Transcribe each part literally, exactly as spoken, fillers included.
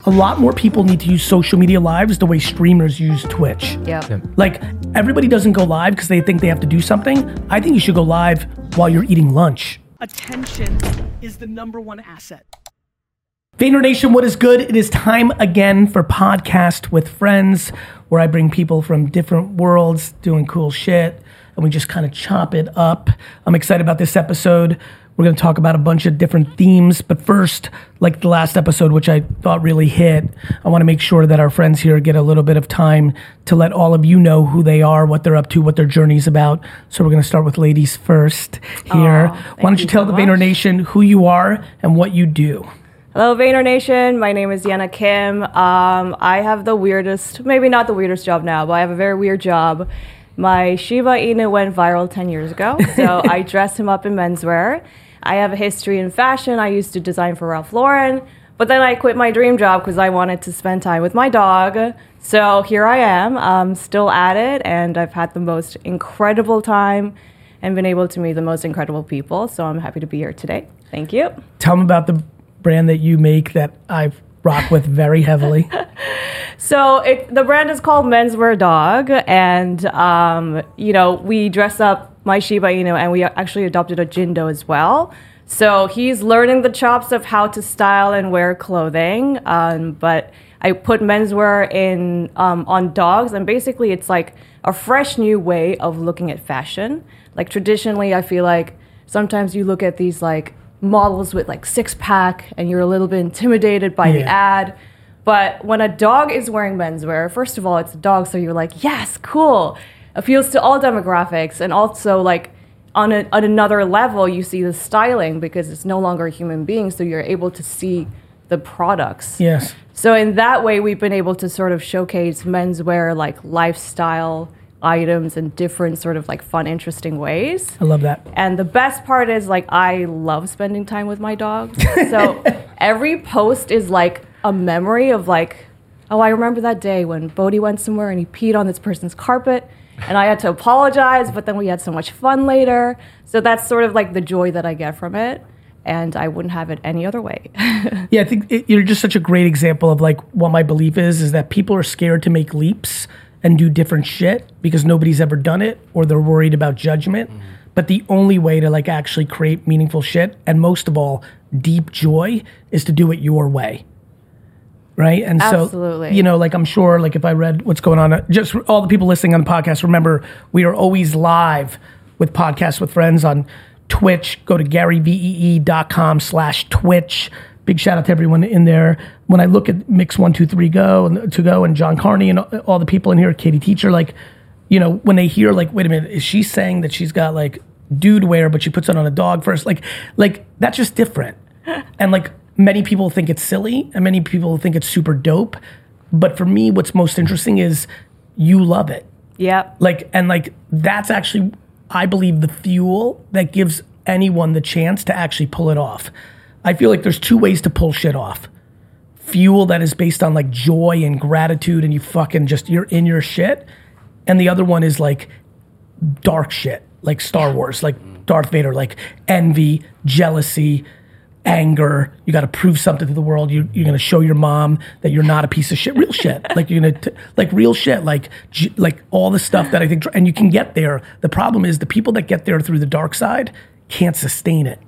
a lot more people need to use social media lives the way streamers use Twitch. Yeah. Yep. Like, everybody doesn't go live because they think they have to do something. I think you should go live while you're eating lunch. Attention is the number one asset. Vayner Nation, what is good? It is time again for Podcast with Friends, where I bring people from different worlds doing cool shit, and we just kind of chop it up. I'm excited about this episode. We're going to talk about a bunch of different themes, but first, like the last episode, which I thought really hit, I want to make sure that our friends here get a little bit of time to let all of you know who they are, what they're up to, what their journey's about. So we're going to start with ladies first here. Aw, Why don't you, you tell so the Vayner much. Nation who you are and what you do? Hello, Vayner Nation. My name is Yana Kim. Um, I have the weirdest, maybe not the weirdest job now, but I have a very weird job. My Shiba Inu went viral ten years ago, so I dressed him up in menswear. I have a history in fashion. I used to design for Ralph Lauren, but then I quit my dream job because I wanted to spend time with my dog. So here I am, um, still at it, and I've had the most incredible time and been able to meet the most incredible people. So I'm happy to be here today. Thank you. Tell them about the brand that you make that I rock with very heavily. So it, the brand is called Menswear Dog, and um, you know, we dress up my Shiba Inu, and we actually adopted a Jindo as well. So he's learning the chops of how to style and wear clothing. Um, but I put menswear in um, on dogs, and basically it's like a fresh new way of looking at fashion. Like traditionally, I feel like sometimes you look at these like models with like six pack, and you're a little bit intimidated by the Yeah. ad. But when a dog is wearing menswear, first of all, it's a dog, so you're like, yes, cool. Appeals to all demographics, and also like on, a, on another level, you see the styling because it's no longer a human being, so you're able to see the products. Yes. So in that way, we've been able to sort of showcase menswear like lifestyle items in different sort of like fun, interesting ways. I love that. And the best part is like I love spending time with my dog. So every post is like a memory of like, oh, I remember that day when Bodhi went somewhere and he peed on this person's carpet, and I had to apologize, but then we had so much fun later. So that's sort of like the joy that I get from it, and I wouldn't have it any other way. Yeah, I think it, you're just such a great example of like what my belief is, is that people are scared to make leaps and do different shit because nobody's ever done it, or they're worried about judgment. Mm-hmm. But the only way to like actually create meaningful shit, and most of all, deep joy, is to do it your way. Right? And Absolutely. so, you know, like I'm sure, like if I read what's going on, just for all the people listening on the podcast, remember, we are always live with Podcasts with Friends on Twitch. Go to garyvee.com slash Twitch. Big shout out to everyone in there. When I look at Mix one two three Go and to Go and John Carney and all the people in here, Katie Teacher, like, you know, when they hear like, wait a minute, is she saying that she's got like dude wear, but she puts it on a dog first? Like, like that's just different. And like, many people think it's silly, and many people think it's super dope. But for me, what's most interesting is you love it. Yep. Like, and like, that's actually, I believe, the fuel that gives anyone the chance to actually pull it off. I feel like there's two ways to pull shit off. Fuel that is based on like joy and gratitude, and you fucking just, you're in your shit. And the other one is like dark shit, like Star Wars, like Darth Vader, like envy, jealousy, anger. You got to prove something to the world. You, you're going to show your mom that you're not a piece of shit. Real shit. Like you're going to, like real shit. Like, j- like all the stuff that I think, and you can get there. The problem is the people that get there through the dark side can't sustain it.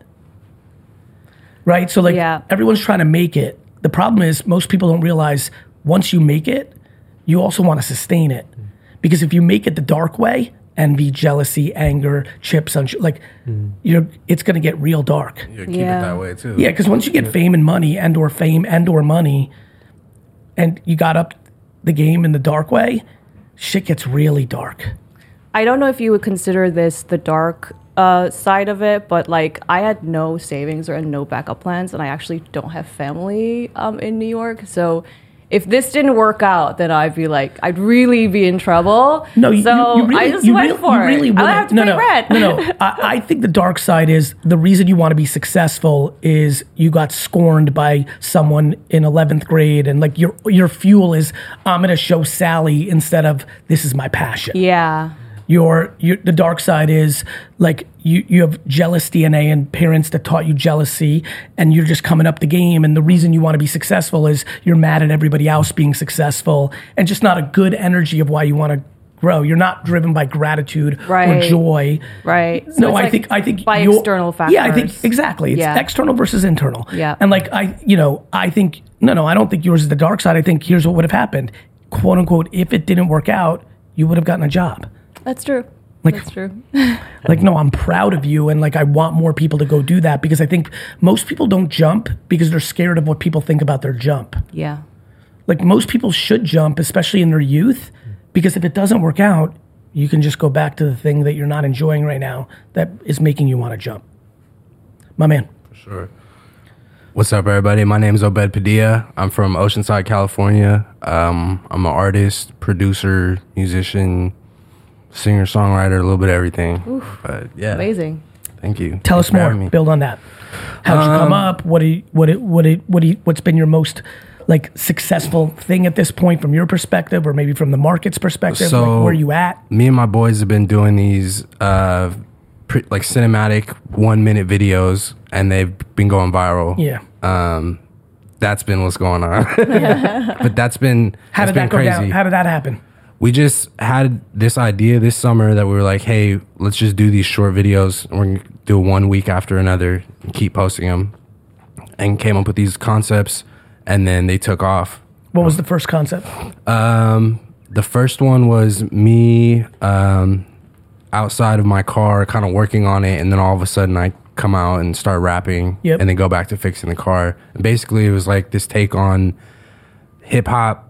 Right? So like Yeah. everyone's trying to make it. The problem is most people don't realize once you make it, you also want to sustain it. Because if you make it the dark way, envy, jealousy, anger, chips on sh- like mm. you're it's going to get real dark. Yeah, keep Yeah. it that way too. Yeah, because once you get fame and money and or fame and or money, and you got up the game in the dark way, shit gets really dark. I don't know if you would consider this the dark uh, side of it, but like I had no savings or no backup plans, and I actually don't have family um, in New York. So if this didn't work out, then I'd be like, I'd really be in trouble. No, you, so you, you really, I just you went really, for you it. really I don't wouldn't- have to no, pay no, rent. No, no. I, I think the dark side is the reason you want to be successful is you got scorned by someone in eleventh grade, and like your your fuel is I'm gonna show Sally instead of this is my passion. Yeah. Your, your the dark side is like you, you have jealous D N A and parents that taught you jealousy, and you're just coming up the game. And the reason you want to be successful is you're mad at everybody else being successful, and just not a good energy of why you want to grow. You're not driven by gratitude Right. or joy. Right. So no, it's I like think I think by you're- external factors. Yeah, I think exactly. It's Yeah. external versus internal. Yeah. And like I, you know, I think no, no, I don't think yours is the dark side. I think here's what would have happened, quote unquote. If it didn't work out, you would have gotten a job. That's true. Like- That's true. Like, no, I'm proud of you, and like I want more people to go do that, because I think most people don't jump because they're scared of what people think about their jump. Yeah. Like most people should jump, especially in their youth, because if it doesn't work out, you can just go back to the thing that you're not enjoying right now that is making you want to jump. My man. Sure. What's up, everybody? My name is Obed Padilla. I'm from Oceanside, California. Um, I'm an artist, producer, musician, singer, songwriter, a little bit of everything. But yeah, Amazing. thank you. Tell Thanks us for more. having me. Build on that. How'd you come up? What do you, what do, what do, what do you, what's been your most like successful thing at this point from your perspective, or maybe from the market's perspective? So- like, where you at? Me and my boys have been doing these uh, pre- like cinematic one minute videos, and they've been going viral. Yeah. Um, that's been what's going on. But that's been How that's did that been go crazy. down? How did that happen? We just had this idea this summer that we were like, hey, let's just do these short videos. And we're going to do one week after another and keep posting them. And came up with these concepts, and then they took off. What was the first concept? Um, the first one was me um, outside of my car kind of working on it, and then all of a sudden I come out and start rapping, Yep. and then go back to fixing the car. And basically it was like this take on hip-hop.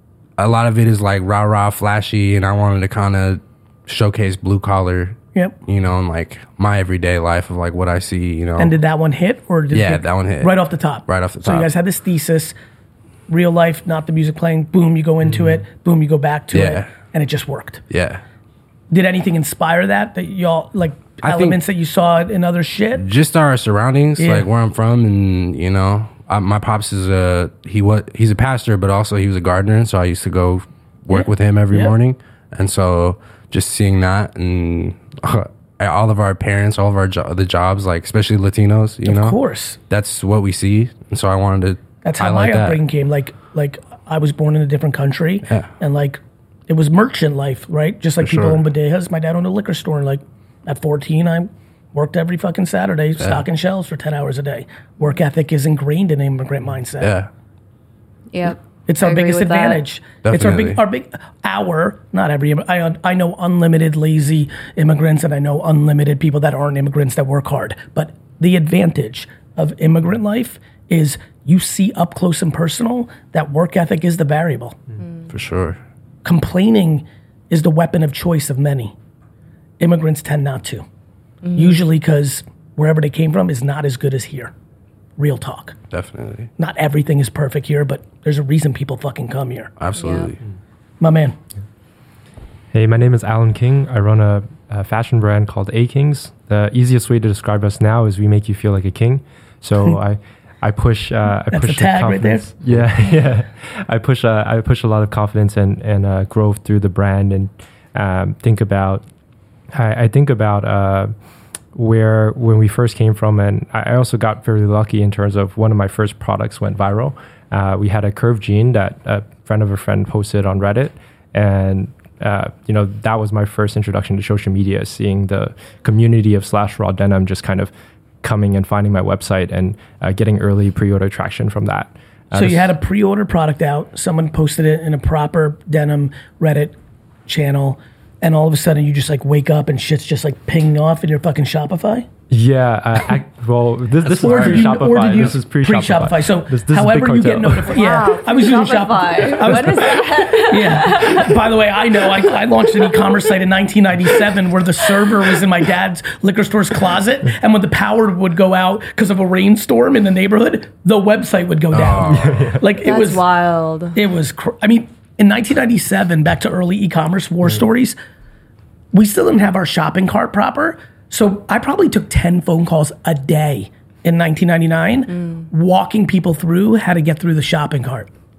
A lot of it is like rah rah flashy, and I wanted to kind of showcase blue collar, Yep. you know, and like my everyday life of like what I see, you know. And did that one hit, or did Yeah, it hit that one hit. right off the top? Right off the So you top. guys had this thesis, real life, not the music playing. Boom, you go into it. Boom, you go back to Mm-hmm. Yeah. it, and it just worked. Yeah. Did anything inspire that? That y'all like I think- elements that you saw in other shit? Just our surroundings, Yeah. like where I'm from, and you know, I, my pops is a he was he's a pastor, but also he was a gardener, so I used to go work Yeah. with him every Yeah. morning, and so just seeing that, and uh, all of our parents, all of our jo- the jobs, like especially Latinos, you know, Of course. that's what we see, and so I wanted to. That's how highlight my that. upbringing came. Like, like I was born in a different country, Yeah. and like it was merchant life, right? Just like For people sure. own bodegas. My dad owned a liquor store, and like at fourteen, I worked every fucking Saturday stocking shelves for ten hours a day. Work ethic is ingrained in immigrant mindset. Yeah, Yep. It's I our agree biggest with that. advantage. It's our big, Definitely. our big, our not every. I I know unlimited lazy immigrants, and I know unlimited people that aren't immigrants that work hard. But the advantage of immigrant life is you see up close and personal that work ethic is the variable. for sure. Complaining is the weapon of choice of many. Immigrants tend not to, usually because wherever they came from is not as good as here. Real talk. Definitely, Not everything is perfect here, but there's a reason people fucking come here. absolutely. My man. Hey, my name is Alan King. I run a, a fashion brand called A Kings. The easiest way to describe us now is we make you feel like a king. So I, I push. Uh, I That's push the tag right there. confidence. Yeah, yeah. I push. Uh, I push a lot of confidence and and uh, growth through the brand, and um, think about. I, I think about uh, where when we first came from, and I I also got very lucky in terms of one of my first products went viral. Uh, we had a curved jean that a friend of a friend posted on Reddit, and uh, you know that was my first introduction to social media. Seeing the community of slash raw denim just kind of coming and finding my website and uh, getting early pre-order traction from that. Uh, So you this- had a pre-order product out. Someone posted it in a proper denim Reddit channel, and all of a sudden you just like wake up and shit's just like pinging off in your fucking Shopify. yeah. Uh, I, well, this, this is Or did you- pre-Shopify. or did you- this is pre-Shopify. pre-Shopify. So this, this is however Big you get Cartel. notified. Yeah, Wow, I was using Shopify. Shopify. I was, What is that? yeah. By the way, I know I, I launched an e-commerce site in nineteen ninety-seven where the server was in my dad's liquor store's closet, and when the power would go out because of a rainstorm in the neighborhood, the website would go down. Like it That's was wild. It was, cr- I mean, in nineteen ninety-seven, back to early e-commerce war stories, we still didn't have our shopping cart proper. So I probably took ten phone calls a day in nineteen ninety-nine, walking people through how to get through the shopping cart.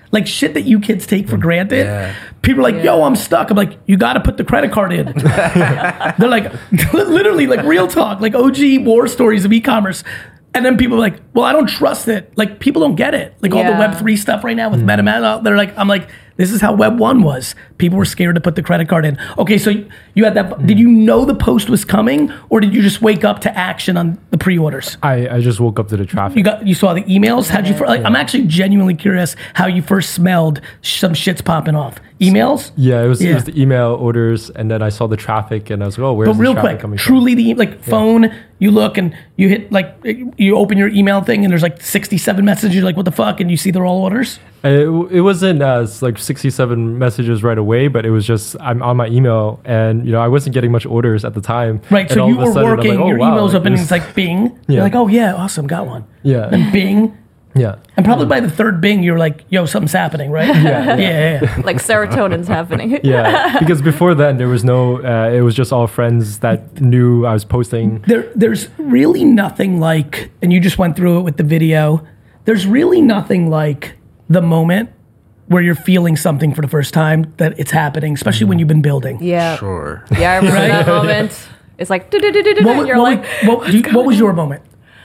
Like shit that you kids take for granted. Yeah. People are like, yo, I'm stuck. I'm like, you got to put the credit card in. They're like, literally, like real talk, like O G war stories of e-commerce. And then people are like, well, I don't trust it. Like people don't get it. Like all the Yeah. Web three stuff right now with MetaMask, they're like, I'm like, this is how Web one was. People were scared to put the credit card in. Okay, so you had that. Did you know the post was coming, or did you just wake up to action on the pre-orders? I, I just woke up to the traffic. You got, you saw the emails. How'd you? fir- Like, I'm actually genuinely curious how you first smelled some shit's popping off. Emails. Yeah, it was, Yeah. it was the email orders, and then I saw the traffic, and I was like, oh, where's But this real traffic quick, coming truly the like phone. You look and you hit like you open your email thing and there's like sixty-seven messages. You're like, what the fuck? And you see they're all orders. from? It, it wasn't uh, it's like sixty-seven messages right away, but it was just I'm on my email, and you know I wasn't getting much orders at the time. Right. And So all you of a were sudden, I'm working. like, oh, your wow, emails like, open and this- it's like Bing. Yeah. You're like, oh yeah, awesome, got one. yeah, And Bing. yeah. And probably by the third Bing, you're like, yo, something's happening, right? Yeah. Yeah. yeah. Like serotonin's happening. Yeah, because before then there was no. Uh, it was just all friends that knew I was posting. There, there's really nothing like, and you just went through it with the video. There's really nothing like the moment where you're feeling something for the first time that it's happening, especially when you've been building. Yeah. Sure. Yeah, I remember that moment. It's like, do-do-do-do-do, What, and was- you're what, like, was- what, do you- what was your moment?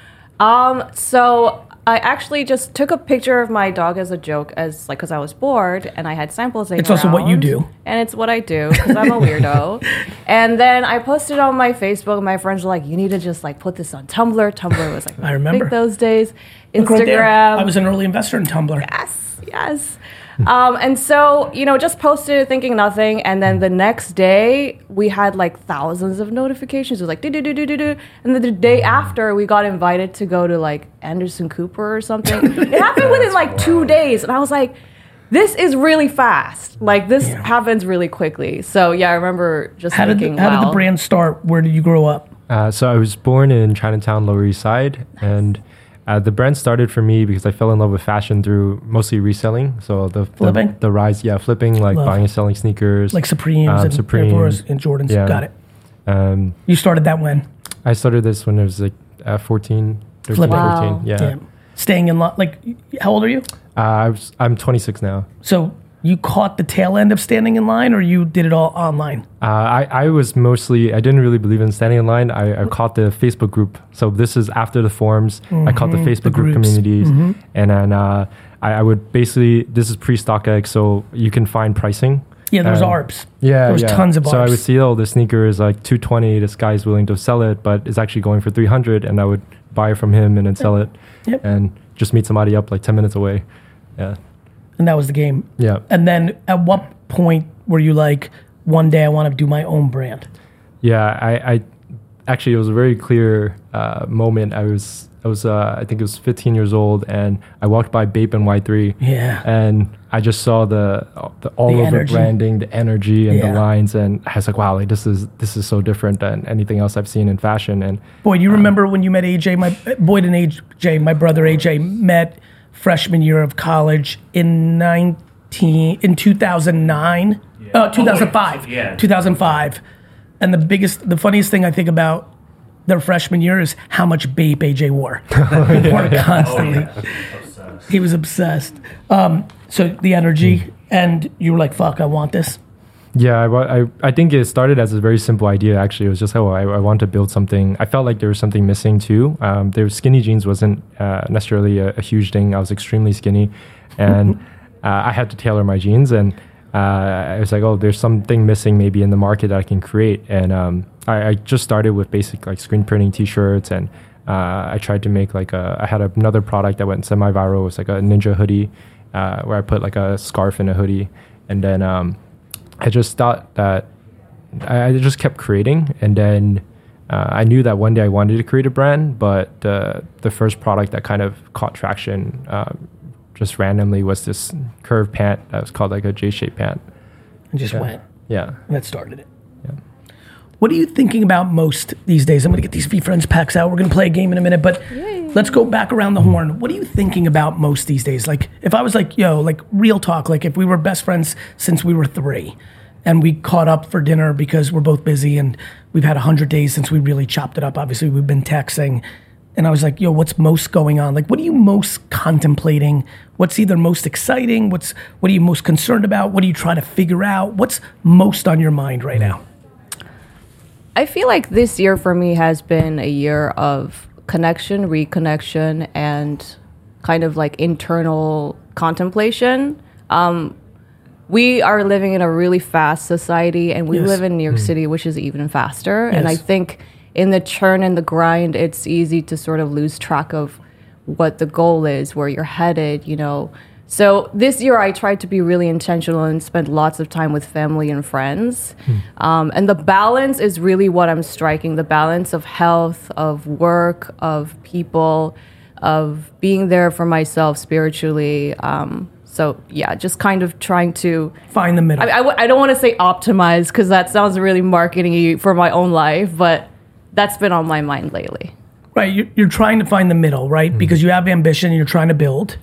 Um, so I actually just took a picture of my dog as a joke, as like, because I was bored and I had samples. It's also what you do. and it's what I do because I'm a weirdo. And then I posted on my Facebook. And my friends were like, "You need to just like put this on Tumblr." Tumblr was like, I remember. big those days. Look right there. Instagram. I was an early investor in Tumblr. Yes, yes. Um, and so, you know, just posted it thinking nothing. And then the next day, we had like thousands of notifications. It was like, do, do, do, do, do, do. And then the day after, we got invited to go to like Anderson Cooper or something. It happened within like two days. And I was like, this is really fast. Like, this Yeah. happens really quickly. So, yeah, I remember just How did, thinking, the, how did wow. the brand start? Where did you grow up? Uh, so I was born in Chinatown, Lower East Side, and uh, the brand started for me because I fell in love with fashion through mostly reselling. So the Flipping? the, the rise, yeah, flipping, like Love. buying and selling sneakers, Like Supremes um, and Supreme. Air Force and Jordans. Yeah. Got it. Um, You started that when? I started this when I was like uh, fourteen, thirteen, Flipping. Wow. fourteen. Yeah, Damn. Staying in line. Like, how old are you? uh, I was, I'm twenty-six now. So you caught the tail end of standing in line, or you did it all online? Uh, I, I was mostly, I didn't really believe in standing in line. I, I caught the Facebook group. So this is after the forums. I caught the Facebook the group groups. communities. And then uh, I, I would basically, this is pre-StockX, so you can find pricing. Yeah, there was Um, A R Ps. Yeah, There was yeah. tons of So I A R Ps. would see, oh, the sneaker is like two twenty. This guy's willing to sell it, but it's actually going for three hundred. And I would buy it from him and then sell it. Yep. And just meet somebody up like ten minutes away. Yeah. And that was the game. Yeah. And then at what point were you like, one day I want to do my own brand? Yeah, I, I actually it was a very clear uh, moment. I was I was uh, I think it was fifteen years old, and I walked by Bape and Y three. Yeah. And I just saw the, the all The over energy. branding, the energy, and Yeah. the lines, and I was like, wow, like this is this is so different than anything else I've seen in fashion. And Boy, you remember when you met A J? My Boyd and A J, my brother A J, met freshman year of college in nineteen in two thousand nine, uh, two thousand five, Yeah. two thousand five. And the biggest, the funniest thing I think about their freshman year is how much Bape A J wore. He wore it constantly. He was obsessed. Um, so the energy, and you were like, "Fuck, I want this." yeah, I, wa- I I think it started as a very simple idea. Actually, it was just, oh, I, I want to build something. I felt like there was something missing too. Um, there was skinny jeans wasn't uh, necessarily a, a huge thing. I was extremely skinny, and uh, I had to tailor my jeans. And uh, I was like, oh, there's something missing maybe in the market that I can create. And um, I, I just started with basic like screen printing T-shirts, and uh, I tried to make like a. I had another product that went semi-viral. It was like a ninja hoodie, uh, where I put like a scarf in a hoodie, and then. Um, I just thought that I I just kept creating, and then uh, I knew that one day I wanted to create a brand, but uh, the first product that kind of caught traction uh, just randomly was this curved pant that was called like a J-shaped pant. And just Yeah. went. Yeah. And that started it. What are you thinking about most these days? I'm going to get these V-Friends packs out. We're going to play a game in a minute, but let's go back around the horn. What are you thinking about most these days? Like, if I was like, yo, like real talk, like if we were best friends since we were three and we caught up for dinner because we're both busy and we've had one hundred days since we really chopped it up. Obviously, we've been texting. and I was like, yo, what's most going on? Like, what are you most contemplating? What's either most exciting? What's what are you most concerned about? What are you trying to figure out? What's most on your mind right now? I feel like this year for me has been a year of connection, reconnection, and kind of like internal contemplation. Um, we are living in a really fast society, and we Yes. live in New York City, which is even faster. And I Yes. think in the churn and the grind, it's easy to sort of lose track of what the goal is, where you're headed, you know. So this year I tried to be really intentional and spend lots of time with family and friends. Um, and the balance is really what I'm striking, the balance of health, of work, of people, of being there for myself spiritually. Um, so yeah, just kind of trying to Find the middle. I, I, w- I don't want to say optimize because that sounds really marketing-y for my own life, but that's been on my mind lately. Right, you're, you're trying to find the middle, right? Because you have ambition and you're trying to build,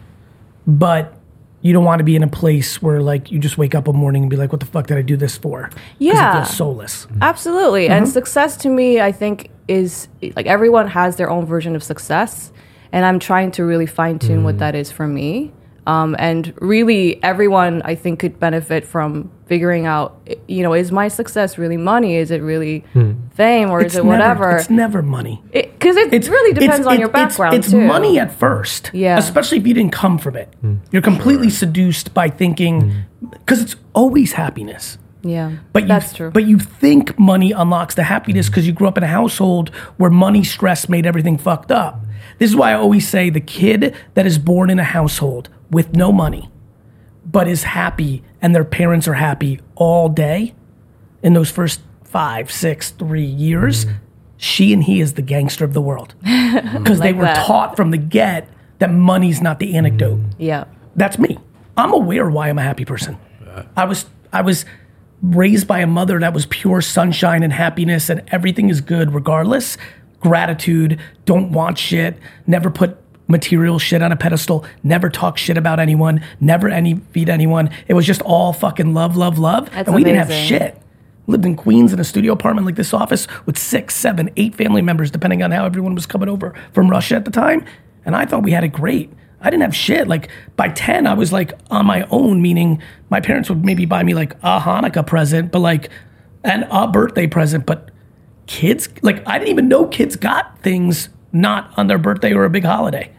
but you don't want to be in a place where like you just wake up one morning and be like, what the fuck did I do this for? 'Cause Yeah. it feels soulless. Absolutely. And success to me, I think, is like everyone has their own version of success. And I'm trying to really fine tune what that is for me. Um, and really, everyone, I think, could benefit from figuring out, you know, is my success really money? Is it really fame? Or is it never, whatever? It's never money. Because it, It's, really depends it's- on it's- your it's- background, It's, too. money at first. Yeah. Especially if you didn't come from it. You're completely seduced by thinking, because it's always happiness. Yeah, But you, that's true. But you think money unlocks the happiness because you grew up in a household where money stress made everything fucked up. This is why I always say the kid that is born in a household with no money, but is happy and their parents are happy all day in those first five, six, three years, she and he is the gangster of the world. Because they Like were that. taught from the get that money's not the anecdote. yeah. That's me. I'm aware why I'm a happy person. I was I was raised by a mother that was pure sunshine and happiness and everything is good regardless. Gratitude, don't want shit, never put material shit on a pedestal, never talk shit about anyone, never envied anyone. It was just all fucking love, love, love. That's and we didn't have amazing. shit. Lived in Queens in a studio apartment like this office with six, seven, eight family members, depending on how everyone was coming over from Russia at the time. And I thought we had it great. I didn't have shit. Like by ten, I was like on my own, meaning my parents would maybe buy me like a Hanukkah present, but like, and a birthday present. But kids, like I didn't even know kids got things not on their birthday or a big holiday.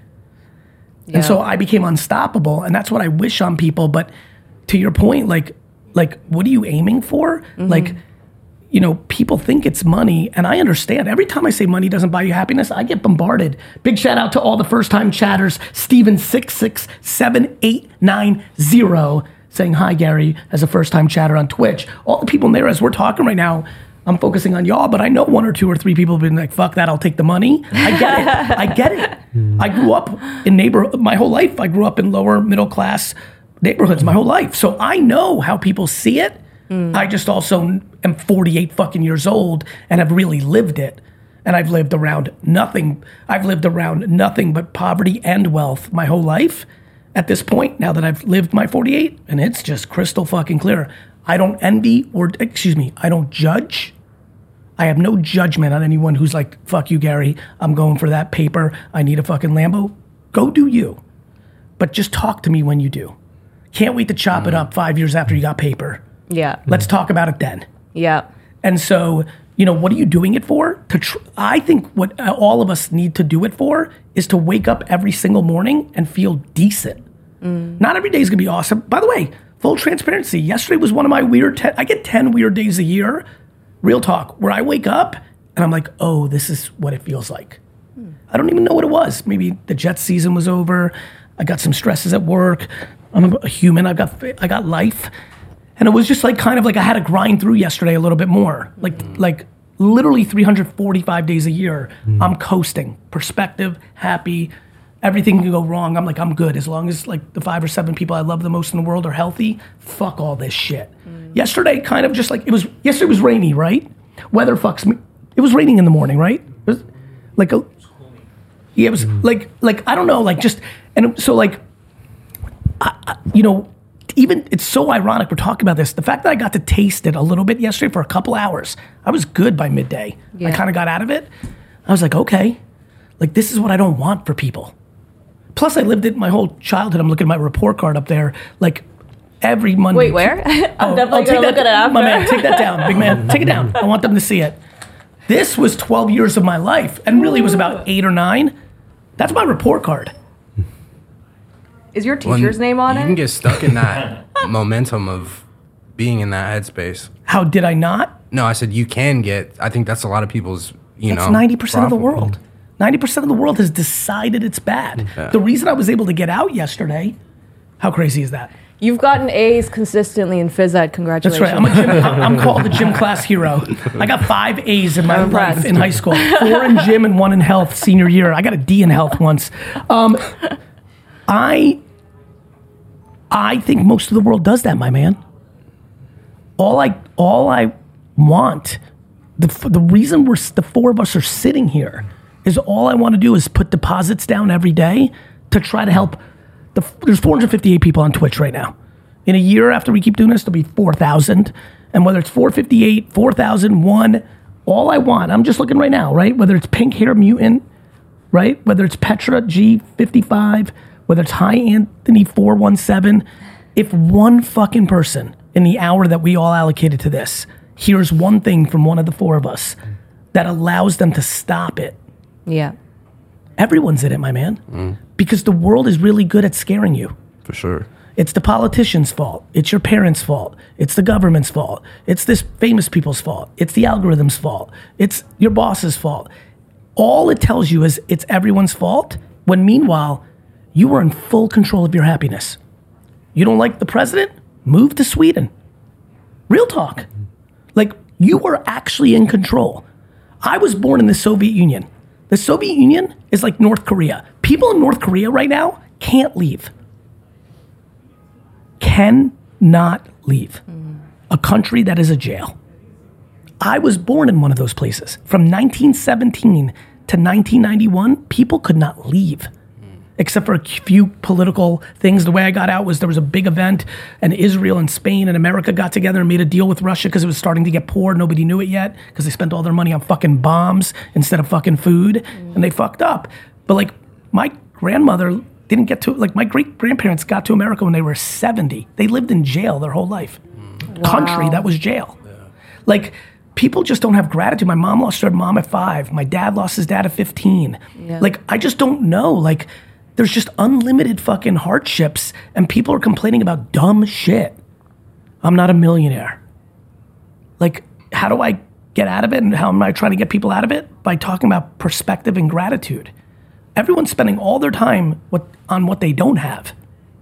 And so I became unstoppable, and that's what I wish on people. But to your point, like, like what are you aiming for? Mm-hmm. Like, you know, people think it's money, and I understand. Every time I say money doesn't buy you happiness, I get bombarded. Big shout out to all the first time chatters. Steven six six seven eight nine zero saying hi, Gary, as a first time chatter on Twitch. All the people in there, as we're talking right now, I'm focusing on y'all, but I know one or two or three people have been like, fuck that, I'll take the money. I get it. I get it. I grew up in neighbor my whole life. I grew up in lower middle class neighborhoods my whole life. So I know how people see it. I just also am forty-eight fucking years old and have really lived it. And I've lived around nothing. I've lived around nothing but poverty and wealth my whole life at this point, now that I've lived my forty-eight, and it's just crystal fucking clear. I don't envy or, excuse me, I don't judge. I have no judgment on anyone who's like, fuck you, Gary, I'm going for that paper. I need a fucking Lambo. Go do you. But just talk to me when you do. Can't wait to chop it up five years after you got paper. Yeah. Let's talk about it then. Yeah. And so, you know, what are you doing it for? To tr- I think what uh, all of us need to do it for is to wake up every single morning and feel decent. Not every day is going to be awesome. By the way, full transparency, yesterday was one of my weird, te- I get ten weird days a year, real talk, where I wake up and I'm like, oh, this is what it feels like. I don't even know what it was. Maybe the Jets season was over. I got some stresses at work. I'm a human. I got I got life. And it was just like kind of like I had to grind through yesterday a little bit more. Like like literally three hundred forty-five days a year, I'm coasting. Perspective, happy. Everything can go wrong. I'm like, I'm good. As long as like the five or seven people I love the most in the world are healthy, fuck all this shit. Yesterday kind of just like, it was, yesterday was rainy, right? Weather fucks me. It was raining in the morning, right? It was like a, yeah, it was like, like, I don't know, like just, and so like, I, I, you know, even, it's so ironic we're talking about this. The fact that I got to taste it a little bit yesterday for a couple hours, I was good by midday. I Yeah. kind of got out of it. I was like, okay, Like, this is what I don't want for people. Plus, I lived it my whole childhood. I'm looking at my report card up there. Like, every Monday. Wait, where? I'm Oh, definitely oh, take going to that- look at it after. My man, take that down. Big man, take it down. I want them to see it. This was twelve years of my life, and really it was about eight or nine. That's my report card. Is your When teacher's name on you it? You can get stuck in that momentum of being in that headspace. How did I not? No, I said you can get. I think that's a lot of people's. You That's know, ninety percent of the problem. world. ninety percent of the world has decided it's bad. The reason I was able to get out yesterday, how crazy is that? You've gotten A's consistently in phys ed. That's Congratulations. right. I'm, a gym, I'm I'm called the gym class hero. I got five A's in my I'm life impressed. in high school. Four in gym and one in health senior year. I got a D in health once. Um, I, I think most of the world does that, my man. All I, all I want, the the reason we're the four of us are sitting here, is all I want to do is put deposits down every day to try to help. The, there's four hundred fifty-eight people on Twitch right now. In a year after we keep doing this, there'll be four thousand. And whether it's four fifty-eight, four thousand, one, all I want, I'm just looking right now, right? Whether it's Pink Hair Mutant, right? Whether it's Petra G fifty-five, whether it's Hi Anthony four one seven, if one fucking person in the hour that we all allocated to this hears one thing from one of the four of us that allows them to stop it, Yeah. everyone's in it, my man. Because the world is really good at scaring you. For sure. It's the politician's fault. It's your parents' fault. It's the government's fault. It's this famous people's fault. It's the algorithm's fault. It's your boss's fault. All it tells you is it's everyone's fault, when meanwhile, you are in full control of your happiness. You don't like the president? Move to Sweden. Real talk. Like, you are actually in control. I was born in the Soviet Union. The Soviet Union is like North Korea. People in North Korea right now can't leave. Cannot leave. A country that is a jail. I was born in one of those places. From nineteen seventeen to nineteen ninety-one, people could not leave. Except for a few political things. The way I got out was there was a big event, and Israel and Spain and America got together and made a deal with Russia because it was starting to get poor. Nobody knew it yet because they spent all their money on fucking bombs instead of fucking food, and they fucked up. But like, my grandmother didn't get to, like, my great grandparents got to America when they were seventy. They lived in jail their whole life. Wow. Country that was jail. Like, people just don't have gratitude. My mom lost her mom at five. My dad lost his dad at fifteen. Yeah. Like, I just don't know. Like, there's just unlimited fucking hardships, and people are complaining about dumb shit. I'm not a millionaire. Like, how do I get out of it, and how am I trying to get people out of it? By talking about perspective and gratitude. Everyone's spending all their time what, on what they don't have.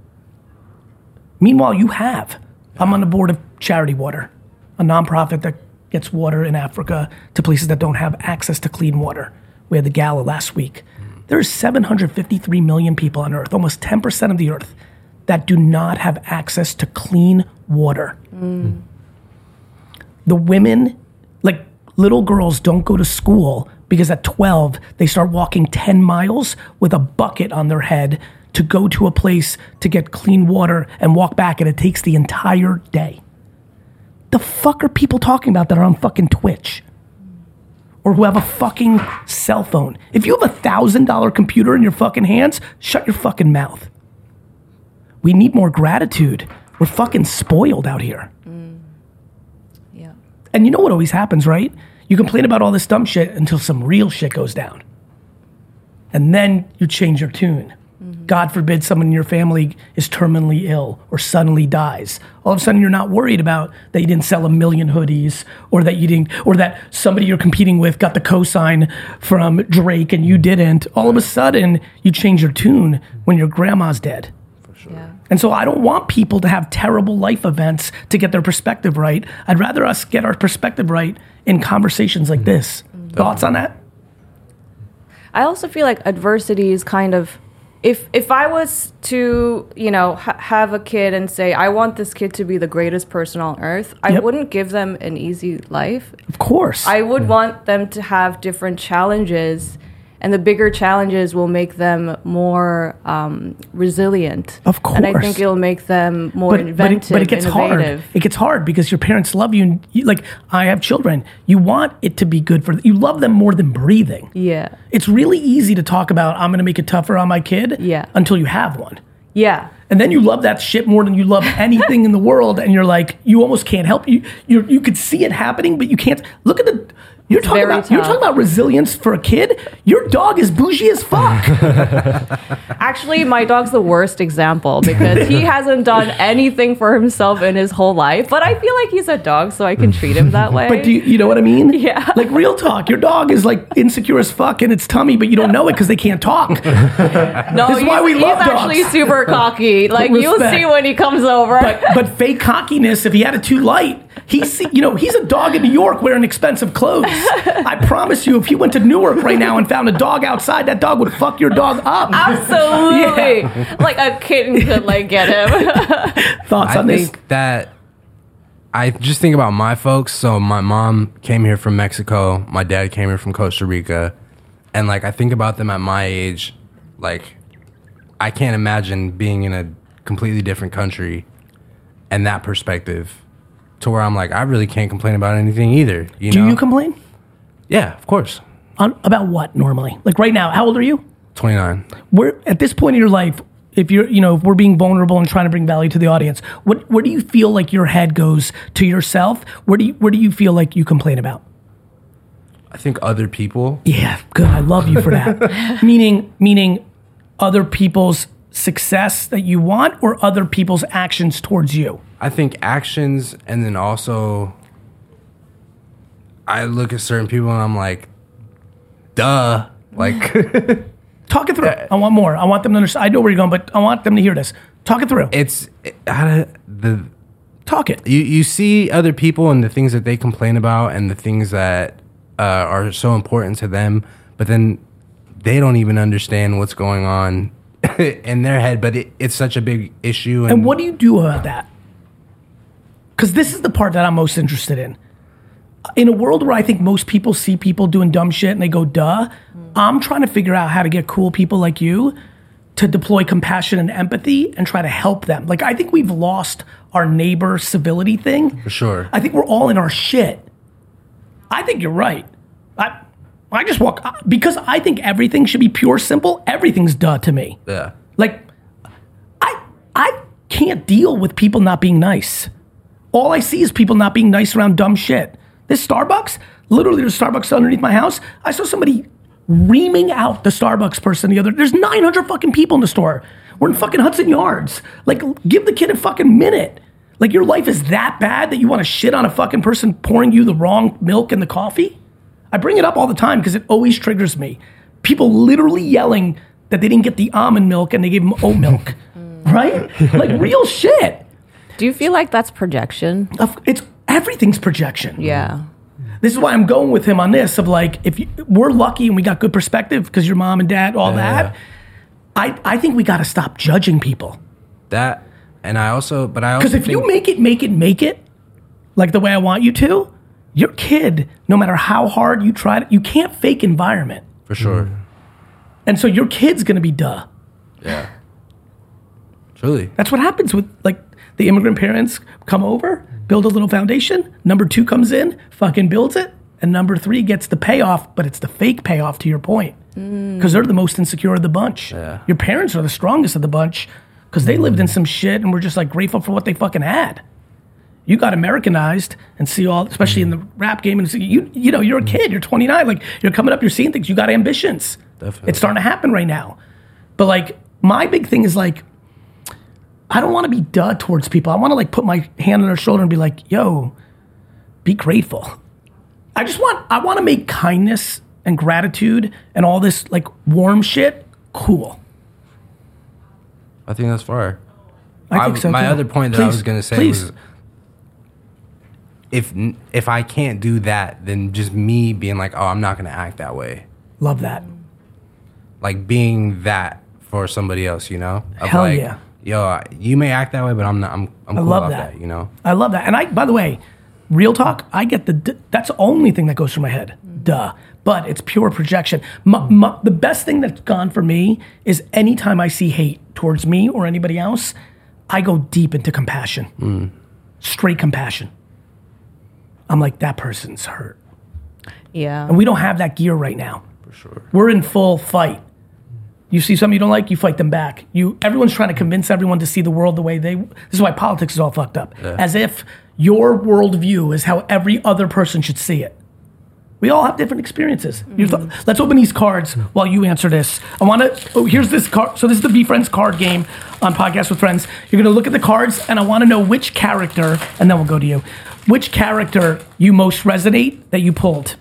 Meanwhile, you have. I'm on the board of Charity Water, a nonprofit that gets water in Africa to places that don't have access to clean water. We had the gala last week. There's seven hundred fifty-three million people on Earth, almost ten percent of the Earth, that do not have access to clean water. Mm. The women, like, little girls don't go to school because at twelve, they start walking ten miles with a bucket on their head to go to a place to get clean water and walk back, and it takes the entire day. The fuck are people talking about that are on fucking Twitch? Or who have a fucking cell phone? If you have a thousand dollar computer in your fucking hands, shut your fucking mouth. We need more gratitude. We're fucking spoiled out here. Mm. Yeah. And you know what always happens, right? You complain about all this dumb shit until some real shit goes down. And then you change your tune. Mm-hmm. God forbid someone in your family is terminally ill or suddenly dies. All of a sudden you're not worried about that you didn't sell a million hoodies, or that you didn't, or that somebody you're competing with got the cosign from Drake and you didn't. All of a sudden you change your tune when your grandma's dead. For sure. Yeah. And so I don't want people to have terrible life events to get their perspective right. I'd rather us get our perspective right in conversations like this. Mm-hmm. Thoughts on that? I also feel like adversity is kind of, if if I was to, you know, ha- have a kid and say, I want this kid to be the greatest person on earth, I Yep. wouldn't give them an easy life. Of course. I would want them to have different challenges and the bigger challenges will make them more um, resilient. Of course. And I think it'll make them more but, inventive, but it, but it gets innovative. hard. It gets hard because your parents love you. And you, like, I have children. You want it to be good for them. You love them more than breathing. Yeah. It's really easy to talk about, I'm going to make it tougher on my kid Yeah. until you have one. Yeah. And then you love that shit more than you love anything in the world. And you're like, you almost can't help you. You you could see it happening, but you can't. Look at the. You're talking very about you're tough. talking about resilience for a kid. Your dog is bougie as fuck. Actually, my dog's the worst example because he hasn't done anything for himself in his whole life. But I feel like he's a dog, so I can treat him that way. But do you, you know what I mean? Yeah. Like real talk. Your dog is like insecure as fuck in its tummy, but you don't know it because they can't talk. no, this is he's, why we he's love actually dogs. super cocky. Like you'll Respect. see when he comes over. But but fake cockiness. If he had it too light, he's you know he's a dog in New York wearing expensive clothes. I promise you, if he went to Newark right now and found a dog outside, that dog would fuck your dog up. Absolutely. Yeah. Like a kitten could like get him. Thoughts I on think this? that I just think about my folks. So my mom came here from Mexico. My dad came here from Costa Rica. And like I think about them at my age, like I can't imagine being in a completely different country and that perspective to where I'm like, I really can't complain about anything either. You Do know? you complain? Yeah, of course. On, about what normally? Like right now, how old are you? twenty-nine. We're at this point in your life. If you're, you know, if we're being vulnerable and trying to bring value to the audience, what, where do you feel like your head goes to yourself? Where do you, where do you feel like you complain about? I think other people. Yeah, good. I love you for that. meaning, meaning, other people's success that you want, or other people's actions towards you. I think actions, and then also I look at certain people and I'm like, duh. Like, Talk it through. I want more. I want them to understand. I know where you're going, but I want them to hear this. Talk it through. it's I, the Talk it. you you see other people and the things that they complain about and the things that uh, are so important to them, but then they don't even understand what's going on in their head. But it, it's such a big issue. And, And what do you do about that? Because this is the part that I'm most interested in. In a world where I think most people see people doing dumb shit and they go, duh, I'm trying to figure out how to get cool people like you to deploy compassion and empathy and try to help them. Like, I think we've lost our neighbor civility thing. For sure. I think we're all in our shit. I think you're right. I, I just walk, because I think everything should be pure, simple. Everything's duh to me. Yeah. Like, I I can't deal with people not being nice. All I see is people not being nice around dumb shit. This Starbucks, literally there's Starbucks underneath my house. I saw somebody reaming out the Starbucks person the other. There's nine hundred fucking people in the store. We're in fucking Hudson Yards. Like, give the kid a fucking minute. Like, your life is that bad that you want to shit on a fucking person pouring you the wrong milk in the coffee? I bring it up all the time because it always triggers me. People literally yelling that they didn't get the almond milk and they gave them oat milk. Right? Like, real shit. Do you feel like that's projection? It's everything's projection. Yeah. This is why I'm going with him on this of like, if you, we're lucky and we got good perspective because your mom and dad, all Yeah. that, I, I think we got to stop judging people. That, and I also, but I also Because if you think- make it, make it, make it, like the way I want you to, your kid, no matter how hard you try to, you can't fake environment. for sure. And so your kid's going to be duh. Yeah. Truly. That's what happens with like the immigrant parents come over, build a little foundation. Number two comes in, fucking builds it. And number three gets the payoff, but it's the fake payoff to your point. Because they're the most insecure of the bunch. Yeah. Your parents are the strongest of the bunch because they lived in some shit and were just like grateful for what they fucking had. You got Americanized and see all, especially in the rap game, and see, you you know, you're a kid, you're twenty-nine, like you're coming up, you're seeing things, you got ambitions. Definitely. It's starting to happen right now. But like, my big thing is like, I don't want to be duh towards people. I want to like put my hand on their shoulder and be like, yo, be grateful. I just want, I want to make kindness and gratitude and all this like warm shit cool. I think that's fire. I think I- so My too. other point that I Please, was going to say please. was, if if I can't do that, then just me being like, oh, I'm not going to act that way. Love that. Like being that for somebody else, you know? Of Hell like, yeah. Yo, you may act that way, but I'm not. I'm. I'm I cool love about that. that. You know. I love that. And I, by the way, real talk, I get the, d- that's the only thing that goes through my head. Duh. But it's pure projection. My, my, the best thing that's gone for me is anytime I see hate towards me or anybody else, I go deep into compassion. Mm. Straight compassion. I'm like, that person's hurt. Yeah. And we don't have that gear right now. For sure. We're in full fight. You see something you don't like, you fight them back. You, everyone's trying to convince everyone to see the world the way they. This is why politics is all fucked up. Yeah. As if your worldview is how every other person should see it. We all have different experiences. Mm-hmm. Th- let's open these cards while you answer this. I want to. Oh, here's this card. So this is the Be Friends card game on Podcast with Friends. You're going to look at the cards, and I want to know which character, and then we'll go to you. Which character you most resonate that you pulled?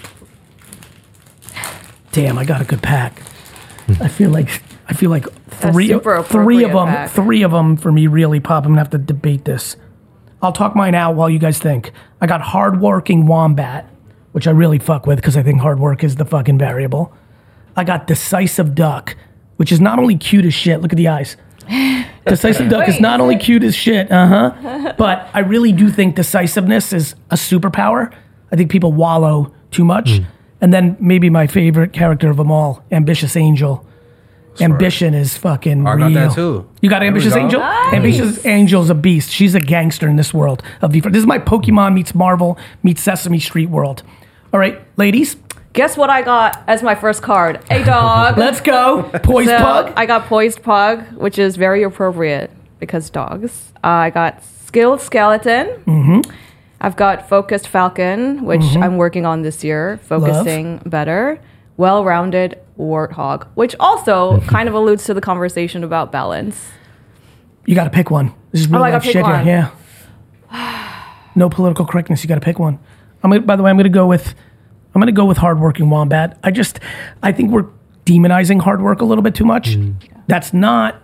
Damn, I got a good pack. I feel like I feel like three super three of appropriate them pack. three of them for me really pop. I'm gonna have to debate this. I'll talk mine out while you guys think. I got hardworking wombat, which I really fuck with because I think hard work is the fucking variable. I got decisive duck, which is not only cute as shit. Look at the eyes. Decisive duck is not only cute as shit, uh huh. But I really do think decisiveness is a superpower. I think people wallow too much. Mm. And then maybe my favorite character of them all, Ambitious Angel. That's Ambition right. is fucking I real. got that too. You got There Ambitious Angel? Nice. Ambitious Angel's a beast. She's a gangster in this world of This is my Pokemon meets Marvel meets Sesame Street world. All right, ladies. Guess what I got as my first card? A dog. Let's go. Poised so Pug. I got Poised Pug, which is very appropriate because dogs. Uh, I got Skilled Skeleton. Mm-hmm. I've got Focused Falcon, which mm-hmm. I'm working on this year, focusing Love. better. Well-rounded Warthog, which also kind of alludes to the conversation about balance. You got to pick one. This is real oh, life shit one. here. Yeah. No political correctness. You got to pick one. I'm gonna, by the way, I'm going to go with I'm going to go with hardworking wombat. I just I think we're demonizing hard work a little bit too much. Mm. That's not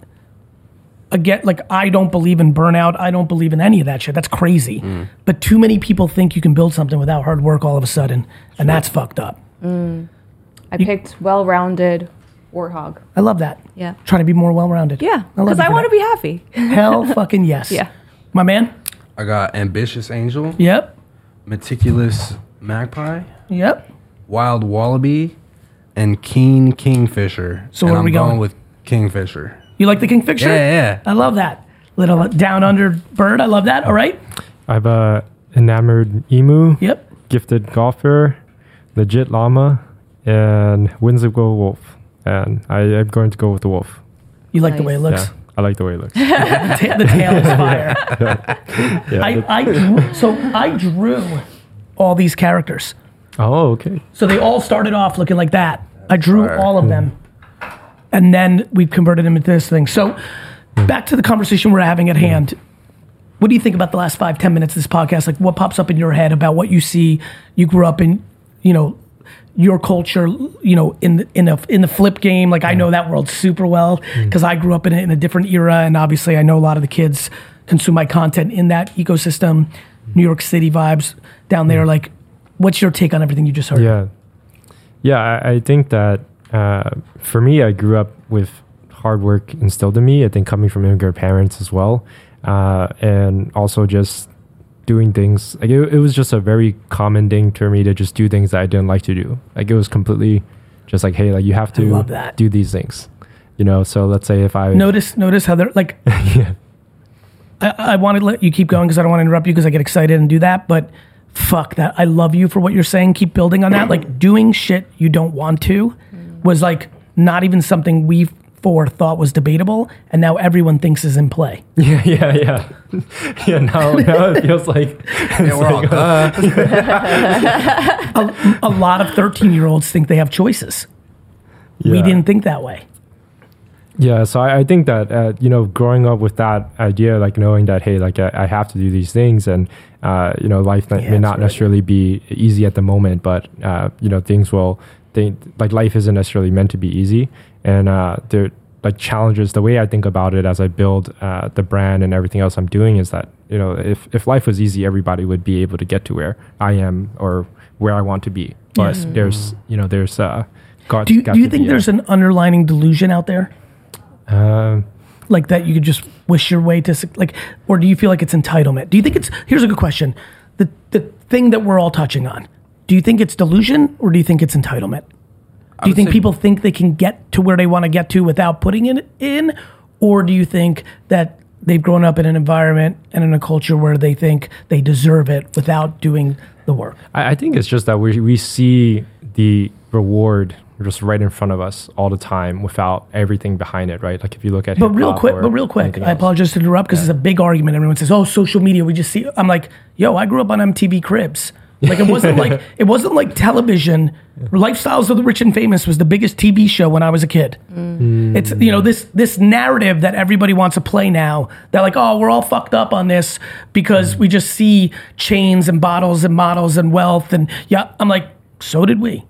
again like I don't believe in burnout. I don't believe in any of that shit. That's crazy. Mm. But too many people think you can build something without hard work all of a sudden, and sure. that's fucked up. Mm. I you, picked well-rounded Warthog. I love that. Yeah. Trying to be more well-rounded. Yeah. Because I, I want to be happy. Hell fucking yes. Yeah. My man? I got Ambitious Angel. Yep. Meticulous Magpie. Yep. Wild Wallaby. And Keen Kingfisher. So and where are I'm we going? going with Kingfisher. You like the Kingfisher? Yeah, yeah. I love that. Little down under bird. I love that. All right. I have a enamored emu. Yep. Gifted golfer. Legit llama. And whimsical wolf. And I am going to go with the wolf. You like nice. the way it looks? Yeah, I like the way it looks. the, ta- the tail is fire. yeah. Yeah, I, I drew, so I drew all these characters. Oh, okay. So they all started off looking like that. I drew fire. all of them. And then we converted them into this thing. So back to the conversation we're having at hand. What do you think about the last five, ten minutes of this podcast? Like what pops up in your head about what you see? You grew up in, you know, your culture, you know, in the, in a in the flip game. Like I know that world super well because I grew up in it in a different era, and obviously I know a lot of the kids consume my content in that ecosystem. New York City vibes down there. Like, what's your take on everything you just heard? Yeah, yeah. I, I think that uh, for me, I grew up with hard work instilled in me. I think coming from immigrant parents as well, uh, and also just doing things like it, it was just a very common thing to me to just do things that I didn't like to do. Like it was completely just like, hey, like you have to do these things, you know. So let's say if I notice notice how they're like yeah. I, I want to let you keep going because I don't want to interrupt you because I get excited and do that, but fuck that. I love you for what you're saying. Keep building on that. Like doing shit you don't want to was like not even something we four thought was debatable, and now everyone thinks is in play. Yeah, yeah, yeah. Yeah, now, now it feels like... Yeah, we're all, uh. a, a lot of thirteen-year-olds think they have choices. Yeah. We didn't think that way. Yeah, so I, I think that, uh, you know, growing up with that idea, like knowing that, hey, like I, I have to do these things, and, uh, you know, life yeah, may not right. necessarily be easy at the moment, but, uh, you know, things will... They, like life isn't necessarily meant to be easy, and uh, there like challenges. The way I think about it as I build uh, the brand and everything else I'm doing is that, you know, if if life was easy, everybody would be able to get to where I am or where I want to be. But yes. there's you know there's uh, got. Do you, got do you to think be, there's uh, an underlining delusion out there? Um, like that you could just wish your way to like, or do you feel like it's entitlement? Do you think it's? Here's a good question. the, the thing that we're all touching on. Do you think it's delusion or do you think it's entitlement? Do you think people think they can get to where they want to get to without putting it in? Or do you think that they've grown up in an environment and in a culture where they think they deserve it without doing the work? I, I think it's just that we we see the reward just right in front of us all the time without everything behind it, right? Like if you look at But real hip-hop quick, or but real quick, anything I else. apologize to interrupt because it's a big argument. Everyone says, "Oh, social media, we just see." I'm like, "Yo, I grew up on M T V Cribs." Like it wasn't like it wasn't like television. Lifestyles of the Rich and Famous was the biggest T V show when I was a kid. Mm. It's you know this this narrative that everybody wants to play now. They're like, oh, we're all fucked up on this because mm. we just see chains and bottles and models and wealth and yeah. I'm like, so did we.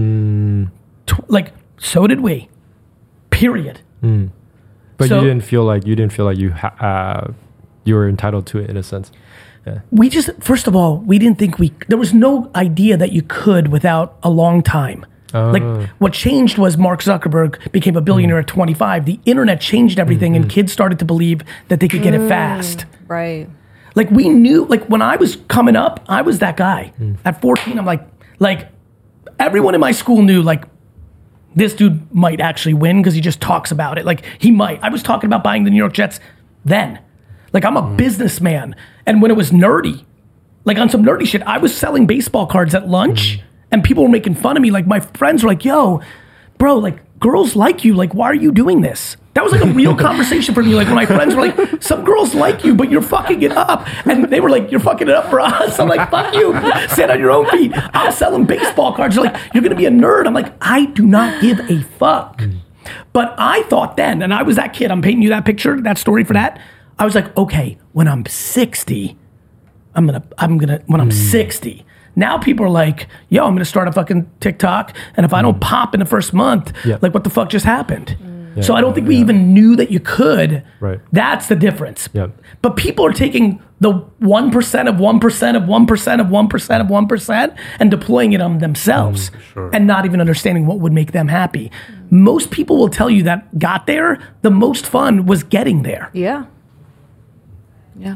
Mm. T- like so did we. Period. Mm. But so, you didn't feel like you didn't feel like you ha- uh, you were entitled to it in a sense. Yeah. We just, first of all, we didn't think we, there was no idea that you could without a long time. Oh. Like what changed was Mark Zuckerberg became a billionaire mm. at twenty-five. The internet changed everything mm-hmm. and kids started to believe that they could get mm. it fast. Right. Like we knew, like when I was coming up, I was that guy. Mm. At fourteen, I'm like, like everyone in my school knew like this dude might actually win because he just talks about it. Like he might. I was talking about buying the New York Jets then. Like I'm a mm. businessman. And when it was nerdy, like on some nerdy shit, I was selling baseball cards at lunch mm. and people were making fun of me. Like my friends were like, yo, bro, like girls like you. Like, why are you doing this? That was like a real conversation for me. Like when my friends were like, some girls like you, but you're fucking it up. And they were like, you're fucking it up for us. I'm like, fuck you. Stand on your own feet. I'm selling baseball cards. They're like, you're going to be a nerd. I'm like, I do not give a fuck. Mm. But I thought then, and I was that kid, I'm painting you that picture, that story for that. I was like, okay, when I'm sixty, I'm gonna, I'm gonna, when I'm mm. sixty, now people are like, yo, I'm gonna start a fucking TikTok, and if mm. I don't pop in the first month, yep. like what the fuck just happened? Mm. Yeah, so I don't think we yeah. even knew that you could. Right. That's the difference. Yep. But people are taking the one percent of one percent of one percent of one percent of one percent and deploying it on themselves mm, sure. and not even understanding what would make them happy. Mm. Most people will tell you that got there, the most fun was getting there. Yeah. Yeah.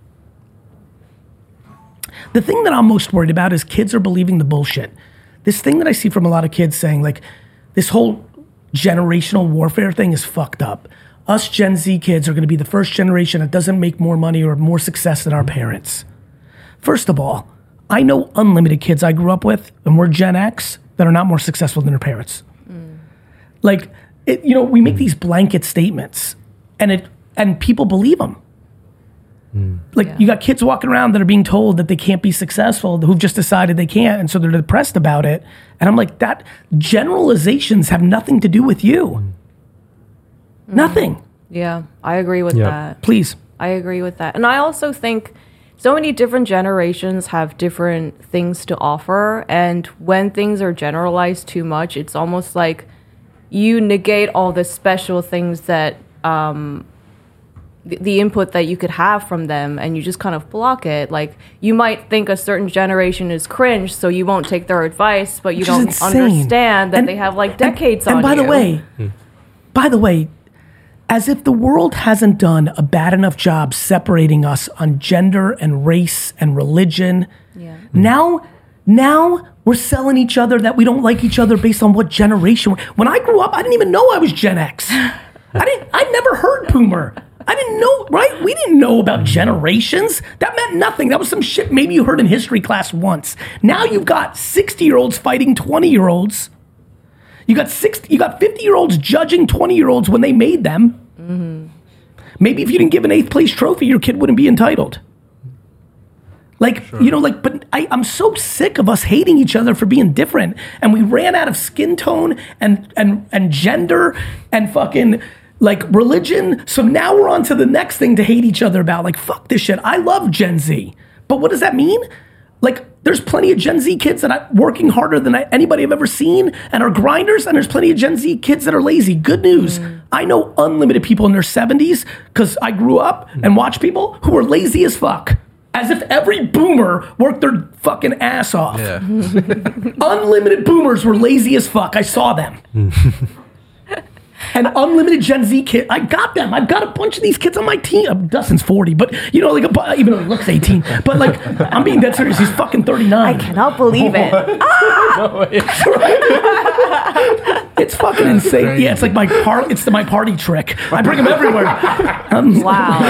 The thing that I'm most worried about is kids are believing the bullshit. This thing that I see from a lot of kids saying, like, this whole generational warfare thing is fucked up. Us Gen Z kids are going to be the first generation that doesn't make more money or more success than our parents. First of all, I know unlimited kids I grew up with, and we're Gen X, that are not more successful than their parents. Mm. Like, it, you know, we make these blanket statements, and it and people believe them. Mm. Like yeah. you got kids walking around that are being told that they can't be successful, who've just decided they can't, and so they're depressed about it. And I'm like, that generalizations have nothing to do with you. Mm. Nothing. Yeah, I agree with yeah. that. Please. I agree with that. And I also think so many different generations have different things to offer. And when things are generalized too much, it's almost like you negate all the special things that um, the, the input that you could have from them, and you just kind of block it. Like you might think a certain generation is cringe, so you won't take their advice, but you Which don't insane. understand that and, they have like decades and, on and by you. the way, hmm. by the way, as if the world hasn't done a bad enough job separating us on gender and race and religion. Yeah. Now, now we're selling each other that we don't like each other based on what generation. When I grew up, I didn't even know I was Gen X. I didn't. I never heard Boomer. I didn't know, right? We didn't know about generations. That meant nothing. That was some shit maybe you heard in history class once. Now you've got sixty-year-olds fighting twenty-year-olds. You got sixty, you got fifty-year-olds judging twenty-year-olds when they made them. Mm-hmm. Maybe if you didn't give an eighth place trophy, your kid wouldn't be entitled. Like, sure. you know, like, but I, I'm so sick of us hating each other for being different. And we ran out of skin tone and and and gender and fucking like religion. So now we're on to the next thing to hate each other about. Like, fuck this shit. I love Gen Z. But what does that mean? Like, there's plenty of Gen Z kids that are working harder than I, anybody I've ever seen and are grinders, and there's plenty of Gen Z kids that are lazy. Good news. Mm. I know unlimited people in their seventies because I grew up and watched people who were lazy as fuck. As if every boomer worked their fucking ass off. Yeah. Unlimited boomers were lazy as fuck. I saw them. and unlimited Gen Z kid. I got them. I've got a bunch of these kids on my team. Uh, Dustin's forty, but you know, like a, even though he looks eighteen. But like, I'm being dead serious. He's fucking thirty-nine. I cannot believe it. Ah! It's fucking insane. crazy. Yeah, it's like my part. It's the, my party trick. I bring them everywhere. Um,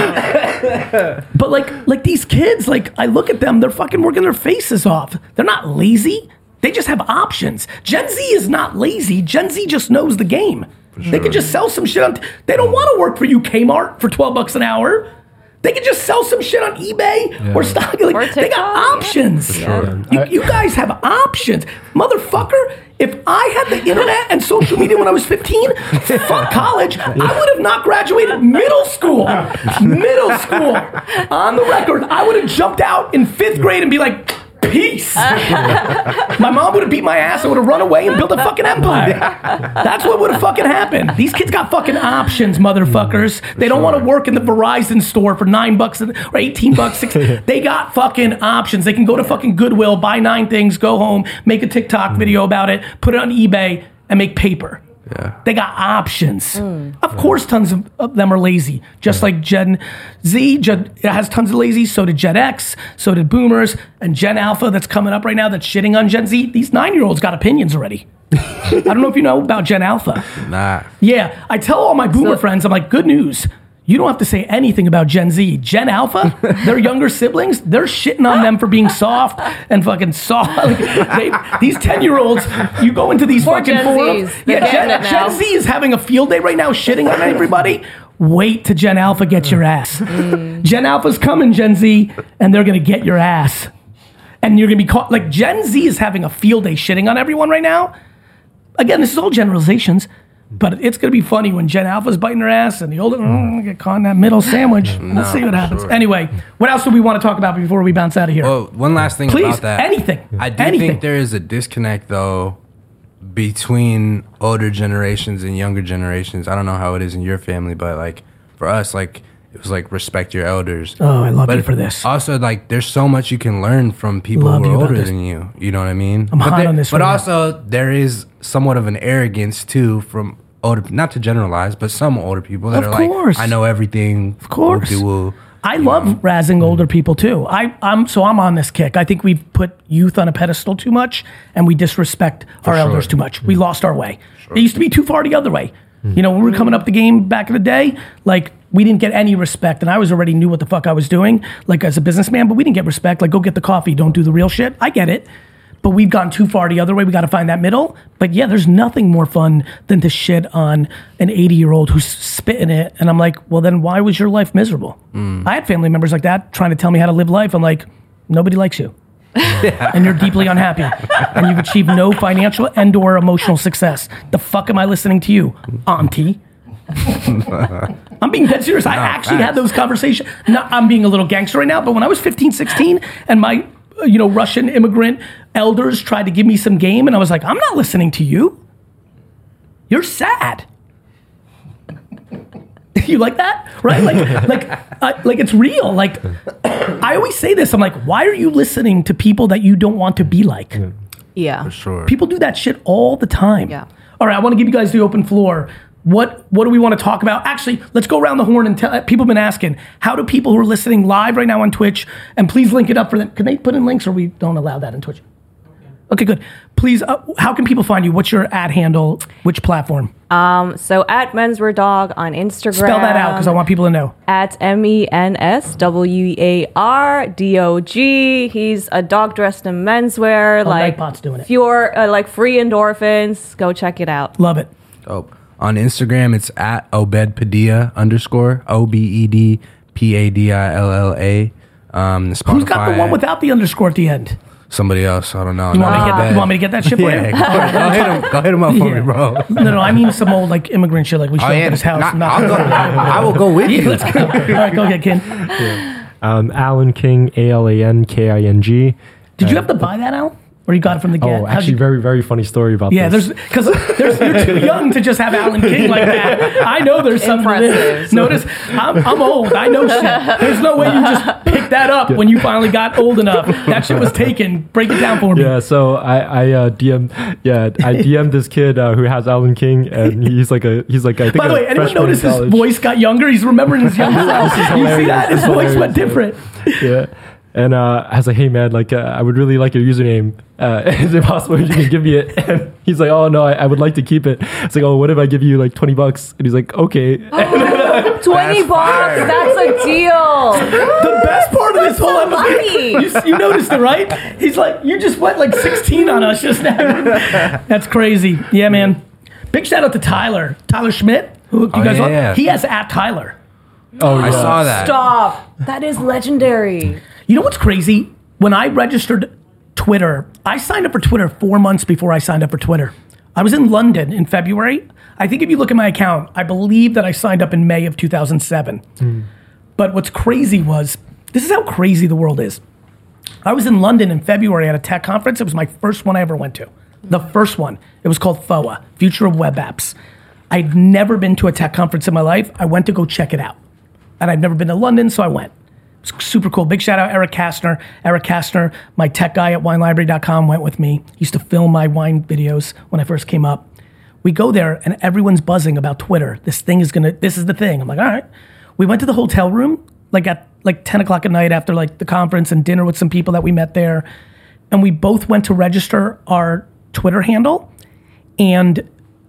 Wow. But like, like these kids, like I look at them, they're fucking working their faces off. They're not lazy. They just have options. Gen Z is not lazy. Gen Z just knows the game. They can just sell some shit on. T- they don't want to work for you, Kmart, for twelve bucks an hour. They can just sell some shit on eBay Yeah. or stock. Like, Or they got TikTok, options. sure. You, you guys have options, motherfucker. If I had the internet and social media when I was fifteen, fuck college, I would have not graduated middle school. Middle school. On the record, I would have jumped out in fifth grade and be like, peace. My mom would have beat my ass. I would have run away and built a fucking empire. That's what would have fucking happened. These kids got fucking options, motherfuckers. They don't want to work in the Verizon store for nine bucks or eighteen bucks. Six, they got fucking options. They can go to fucking Goodwill, buy nine things, go home, make a TikTok video about it, put it on eBay, and make paper. Yeah. They got options. Of course, tons of, of them are lazy. Just like Gen Z Gen, it has tons of lazy. So did Gen X. So did Boomers. And Gen Alpha that's coming up right now that's shitting on Gen Z. These nine-year-olds got opinions already. I don't know if you know about Gen Alpha. Nah. Yeah, I tell all my Boomer So- friends, I'm like, good news. You don't have to say anything about Gen Z. Gen Alpha, their younger siblings, they're shitting on them for being soft and fucking soft. Like, they, these ten-year-olds, you go into these Poor fucking Gen forums. Zs. They're Yeah, Gen, getting it now. Gen Z is having a field day right now, shitting on everybody. Wait till Gen Alpha gets your ass. Gen Alpha's coming, Gen Z, and they're going to get your ass. And you're going to be caught. Like, Gen Z is having a field day shitting on everyone right now. Again, this is all generalizations. But it's going to be funny when Gen Alpha's biting her ass and the older mm, get caught in that middle sandwich. We'll see what happens. sure. Anyway, what else do we want to talk about before we bounce out of here? Well, one last thing Please, about that. anything. I do Anything. think there is a disconnect, though, between older generations and younger generations. I don't know how it is in your family, but like for us, like it was like respect your elders. Oh, I love but you for this. Also, like there's so much you can learn from people Love who you are about older this. than you. You know what I mean? I'm but hot there- on this But right now. also, there is somewhat of an arrogance too from older. Not to generalize, but some older people that Of are course. like, I know everything. Of course. Woo-de-woo. I love razzing older people too. I, I'm so I'm on this kick. I think we've put youth on a pedestal too much, and we disrespect our sure. elders too much. We lost our way. It used to be too far the other way. You know, when we were coming up the game back in the day, like we didn't get any respect, and I was already knew what the fuck I was doing, like as a businessman. But we didn't get respect. Like, go get the coffee, don't do the real shit. I get it. But we've gone too far the other way. We got to find that middle. But yeah, there's nothing more fun than to shit on an eighty-year-old who's spitting it. And I'm like, well, then why was your life miserable? I had family members like that trying to tell me how to live life. I'm like, nobody likes you. And you're deeply unhappy. And you've achieved no financial and or emotional success. The fuck am I listening to you, auntie? I'm being dead serious. I actually had those conversations. Not, I'm being a little gangster right now, but when I was fifteen, sixteen, and my uh, you know, Russian immigrant elders tried to give me some game, and I was like, I'm not listening to you. You're sad. You like that? Right? Like, like, uh, like it's real. Like, I always say this. I'm like, why are you listening to people that you don't want to be like? Yeah. Sure. People do that shit all the time. Yeah. All right, I want to give you guys the open floor. What what do we want to talk about? Actually, let's go around the horn and tell. People have been asking, how do people who are listening live right now on Twitch, and please link it up for them. Can they put in links, or we don't allow that in Twitch? Okay, good. Please, uh, how can people find you? What's your ad handle? Which platform? Um, so at Menswear Dog on Instagram. Spell that out because I want people to know. At M E N S W A R D O G. He's a dog dressed in menswear. Oh, like Nightbot's doing it. Pure, uh, like free endorphins. Go check it out. Love it. Oh, on Instagram, it's at Obed Padilla underscore O B E D P A D I L L A. Um, the Who's got the Spotify- one without the underscore at the end? Somebody else. I don't know. You want, me to Not get, Obed. you want me to get that shit for Yeah, you? go, go hit him. Go hit him up for Yeah. me, bro. No, no, I mean some old like immigrant shit. Like we show Oh, up yeah, at his house. not- knock- I'll go- I will go with Yeah, you. let's go. All right, go ahead, Ken. Um, Alan King, A L A N K I N G. Did you have to buy that out? Or Or you got it from the get? Oh, How'd actually, you- very, very funny story about Yeah, this. there's because there's you're too young to just have Alan King like that. I know there's something to this. Impressive. Notice I'm, I'm old. I know shit. There's no way you just pick that up when you finally got old enough. That shit was taken. Break it down for me. Yeah, so I I uh, D M yeah I D M'd this kid uh, who has Alan King, and he's like a he's like I think. By the a way, anyone freshman in notice his college. voice got younger? He's remembering his young self. You see hilarious. that? His It's voice went hilarious. different. Yeah. And uh, I was like, hey man, like uh, I would really like your username. Uh, is it possible you can give me it? And he's like, oh no, I, I would like to keep it. It's like, oh, what if I give you like twenty bucks? And he's like, okay. twenty bucks. That's a deal. The best part of this whole so episode, lucky. you, you noticed it, right? He's like, you just went like sixteen on us just now. That's crazy. Yeah, man. Big shout out to Tyler. Tyler Schmidt, who hooked you Oh, guys yeah, on. yeah. He has at Tyler. Oh, I yeah. saw that. Stop. That is legendary. You know what's crazy? When I registered Twitter, I signed up for Twitter four months before I signed up for Twitter. I was in London in February. I think if you look at my account, I believe that I signed up in May of two thousand seven. But what's crazy was, this is how crazy the world is. I was in London in February at a tech conference. It was my first one I ever went to. The first one. It was called F O A, Future of Web Apps. I'd never been to a tech conference in my life. I went to go check it out. And I'd never been to London, so I went. It was super cool. Big shout out Eric Kastner. Eric Kastner, my tech guy at wine library dot com, went with me. He used to film my wine videos when I first came up. We go there and everyone's buzzing about Twitter. This thing is gonna, this is the thing. I'm like, all right. We went to the hotel room, like at like ten o'clock at night after like the conference and dinner with some people that we met there. And we both went to register our Twitter handle. And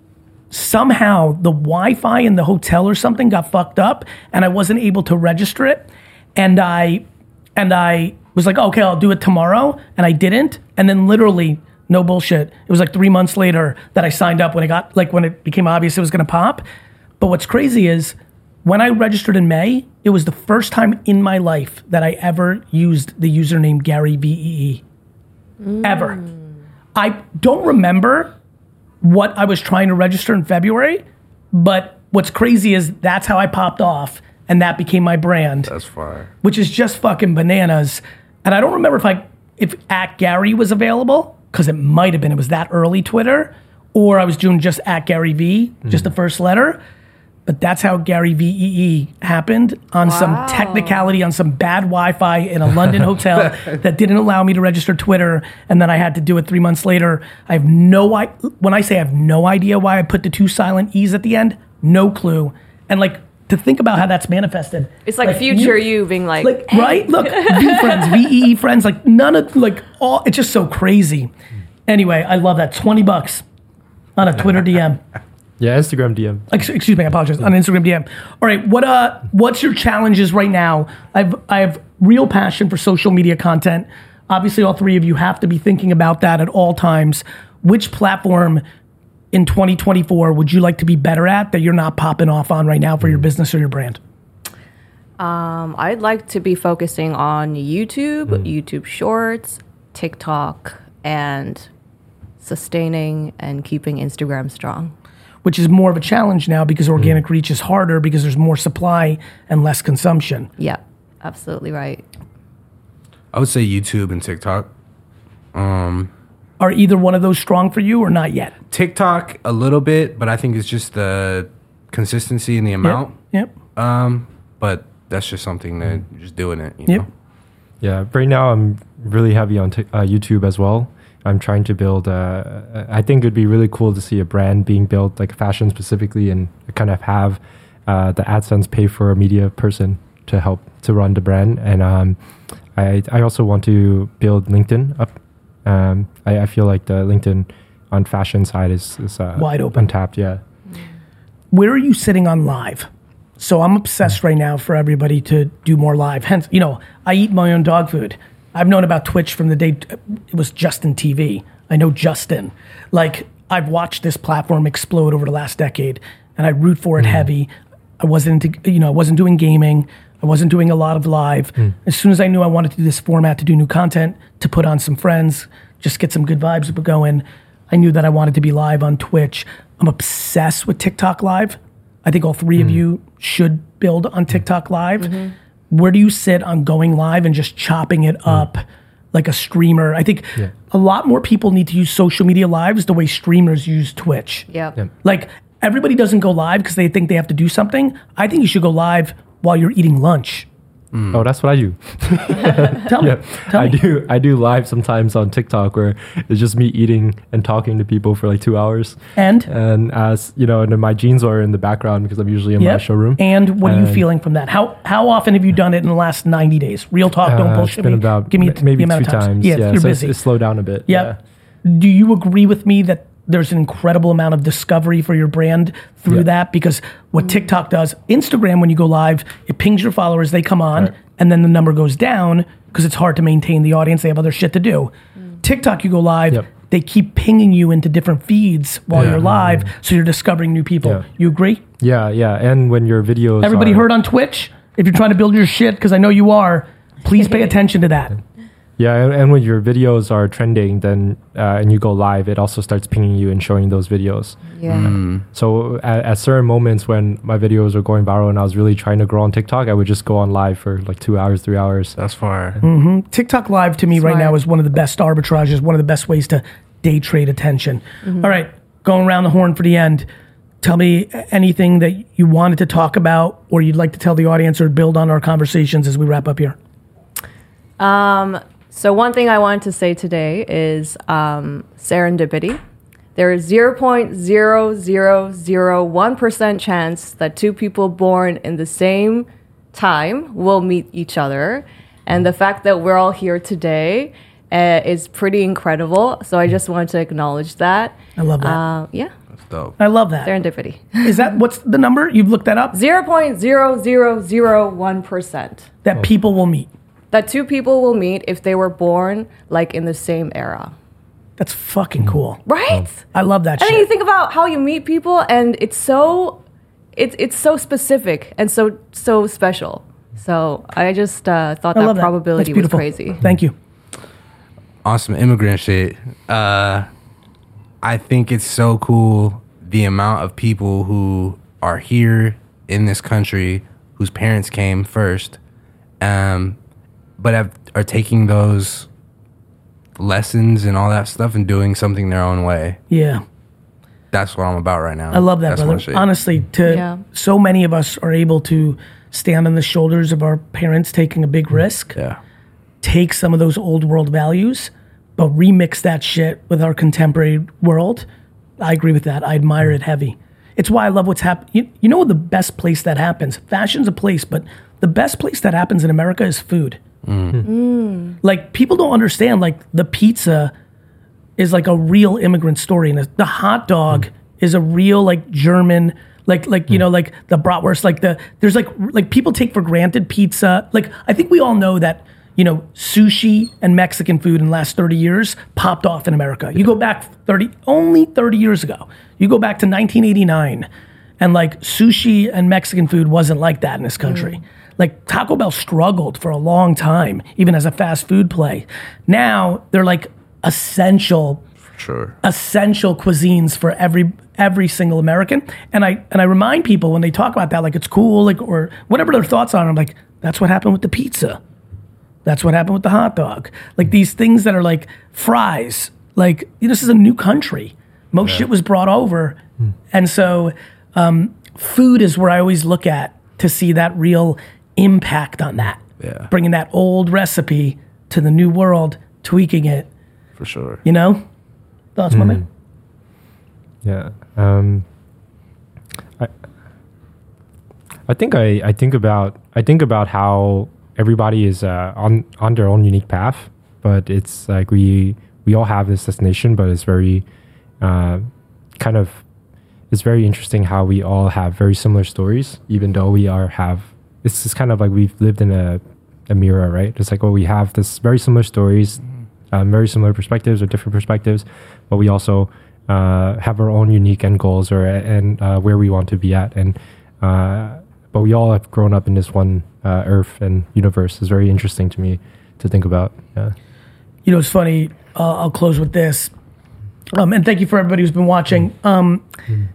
somehow the Wi-Fi in the hotel or something got fucked up and I wasn't able to register it. And I, and I was like, okay, I'll do it tomorrow. And I didn't. And then literally, no bullshit, it was like three months later that I signed up when it got, like when it became obvious it was gonna pop. But what's crazy is when I registered in May, it was the first time in my life that I ever used the username Gary V E E. Ever. I don't remember what I was trying to register in February, but what's crazy is that's how I popped off and that became my brand. That's fire. Which is just fucking bananas. And I don't remember if I if at Gary was available, because it might have been, it was that early Twitter, or I was doing just at Gary V, just the first letter. But that's how Gary V E E happened on Wow. some technicality, on some bad Wi-Fi in a London hotel that didn't allow me to register Twitter, and then I had to do it three months later. I have no I when I say I have no idea why I put the two silent E's at the end, no clue. And like to think about how that's manifested. It's like, future you, being like, Like, hey. right? Look, V friends, V E E friends, like none of, like all, it's just so crazy. Anyway, I love that. twenty bucks on a Twitter D M. Yeah, Instagram D M. Ex- Excuse me, I apologize. On Instagram D M. All right, what uh, what's your challenges right now? I've I have real passion for social media content. Obviously, all three of you have to be thinking about that at all times. Which platform in twenty twenty-four would you like to be better at that you're not popping off on right now for your business or your brand? Um, I'd like to be focusing on YouTube, YouTube Shorts, TikTok, and sustaining and keeping Instagram strong. Which is more of a challenge now because organic reach is harder because there's more supply and less consumption. Yeah, absolutely right. I would say YouTube and TikTok. Are either one of those strong for you or not yet? TikTok a little bit, but I think it's just the consistency and the amount. Yep. Um, but that's just something that you're just doing it. You Yep. know? Yeah, right now I'm really heavy on t- uh, YouTube as well. I'm trying to build. Uh, I think it'd be really cool to see a brand being built, like fashion specifically, and kind of have uh, the AdSense pay for a media person to help to run the brand. And um, I I also want to build LinkedIn up. Um, I, I feel like the LinkedIn on fashion side is, is uh, Wide open. untapped. Yeah. Where are you sitting on live? So I'm obsessed right now for everybody to do more live. Hence, you know, I eat my own dog food. I've known about Twitch from the day it was Justin T V. I know Justin. Like, I've watched this platform explode over the last decade, and I root for it heavy. I wasn't into, you know, I wasn't doing gaming. I wasn't doing a lot of live. As soon as I knew I wanted to do this format, to do new content, to put on some friends, just get some good vibes going, I knew that I wanted to be live on Twitch. I'm obsessed with TikTok Live. I think all three of you should build on TikTok Live. Where do you sit on going live and just chopping it up like a streamer. I think Yeah. a lot more people need to use social media lives the way streamers use Twitch. Yep. Yep. Like everybody doesn't go live because they think they have to do something. I think you should go live while you're eating lunch. Oh, that's what I do. Tell me. Yeah, Tell I me. do. I do live sometimes on TikTok where it's just me eating and talking to people for like two hours. And And as you know, and then my jeans are in the background because I'm usually in my Yep. showroom. And what are you And- feeling from that? How how often have you done it in the last ninety days? Real talk, don't Uh, bullshit it's been me. about Give me m- maybe the amount two of times. Yeah, Yeah, you're so busy. It's, it's slowed down a bit. Yep. Do you agree with me that there's an incredible amount of discovery for your brand through Yeah. that? Because what TikTok does, Instagram, when you go live, it pings your followers, they come on, Right. and then the number goes down because it's hard to maintain the audience. They have other shit to do. TikTok, you go live, Yep. they keep pinging you into different feeds while Yeah. you're live, so you're discovering new people. Yeah. You agree? Yeah, yeah. And when your videos, Everybody are, heard on Twitch? If you're trying to build your shit, because I know you are, please pay attention to that. Yeah, and, and when your videos are trending, then uh, and you go live, it also starts pinging you and showing those videos. Yeah. So at, at certain moments when my videos are going viral and I was really trying to grow on TikTok, I would just go on live for like two hours, three hours. That's far. TikTok Live to me right Smart. now is one of the best arbitrages, one of the best ways to day trade attention. All right, going around the horn for the end. Tell me anything that you wanted to talk about or you'd like to tell the audience or build on our conversations as we wrap up here. So one thing I wanted to say today is um, serendipity. There is zero point zero zero zero one percent chance that two people born in the same time will meet each other. And the fact that we're all here today uh, is pretty incredible. So I just wanted to acknowledge that. I love that. Uh, yeah, That's dope. I love that. serendipity. Is that what's the number? You've looked that up? zero point zero zero zero one percent. That people will meet. That two people will meet if they were born like in the same era. That's fucking cool. Right? I love that And then you shit. think about how you meet people, and it's so, it's it's so specific and so so special. So I just uh, thought I that love that. probability That's was beautiful. crazy. Thank you. On some immigrant shit, uh, I think it's so cool the amount of people who are here in this country whose parents came first, um, but have, are taking those lessons and all that stuff and doing something their own way. Yeah. That's what I'm about right now. I love that, That's my brother. shit. Honestly, to Yeah. so many of us are able to stand on the shoulders of our parents taking a big risk, Yeah. take some of those old world values, but remix that shit with our contemporary world. I agree with that. I admire it heavy. It's why I love what's happening. You, you know the best place that happens? Fashion's a place, but the best place that happens in America is food. Like, people don't understand, like, the pizza is like a real immigrant story, and the, the hot dog is a real, like, German, like, like you know, like the bratwurst, like the, there's like, like people take for granted pizza. Like, I think we all know that, you know, sushi and Mexican food in the last thirty years popped off in America. You go back thirty, only thirty years ago. You go back to nineteen eighty-nine, and like sushi and Mexican food wasn't like that in this country. Like Taco Bell struggled for a long time, even as a fast food play. Now they're like essential, Sure. essential cuisines for every every single American. And I and I remind people when they talk about that, like it's cool, like or whatever their thoughts are. I'm like, that's what happened with the pizza. That's what happened with the hot dog. Like these things that are like fries. Like this is a new country. Most shit was brought over, and so um, food is where I always look at to see that real impact on that. Yeah. Bringing that old recipe to the new world, tweaking it. For sure. You know, thoughts, my man? Yeah. Um, I I think I, I think about I think about how everybody is uh, on on their own unique path, but it's like we we all have this destination, but it's very uh, kind of it's very interesting how we all have very similar stories, even though we are have it's just kind of like we've lived in a a mirror, right? It's like, well, we have this very similar stories, um, very similar perspectives or different perspectives, but we also uh, have our own unique end goals or and uh, where we want to be at, and uh, but we all have grown up in this one uh, earth and universe. It's very interesting to me to think about. Yeah. You know, it's funny. Uh, I'll close with this. Um, and thank you for everybody who's been watching. Um,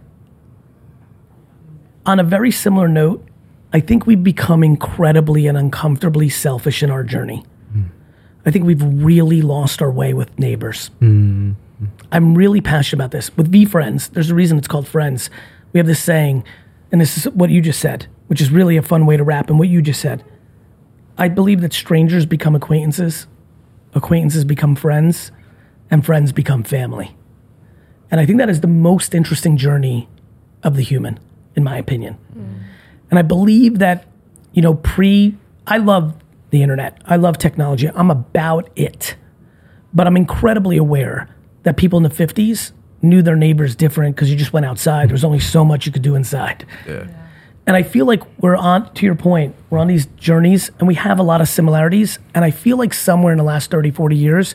on a very similar note, I think we've become incredibly and uncomfortably selfish in our journey. I I think we've really lost our way with neighbors. Mm. I'm really passionate about this. With V-Friends, there's a reason it's called Friends. We have this saying, and this is what you just said, which is really a fun way to wrap, and what you just said. I believe that strangers become acquaintances, acquaintances become friends, and friends become family. And I think that is the most interesting journey of the human, in my opinion. Mm. And I believe that, you know, pre, I love the internet. I love technology. I'm about it. But I'm incredibly aware that people in the fifties knew their neighbors different because you just went outside. There's only so much you could do inside. Yeah. Yeah. And I feel like we're on, to your point, we're on these journeys and we have a lot of similarities. And I feel like somewhere in the last thirty, forty years,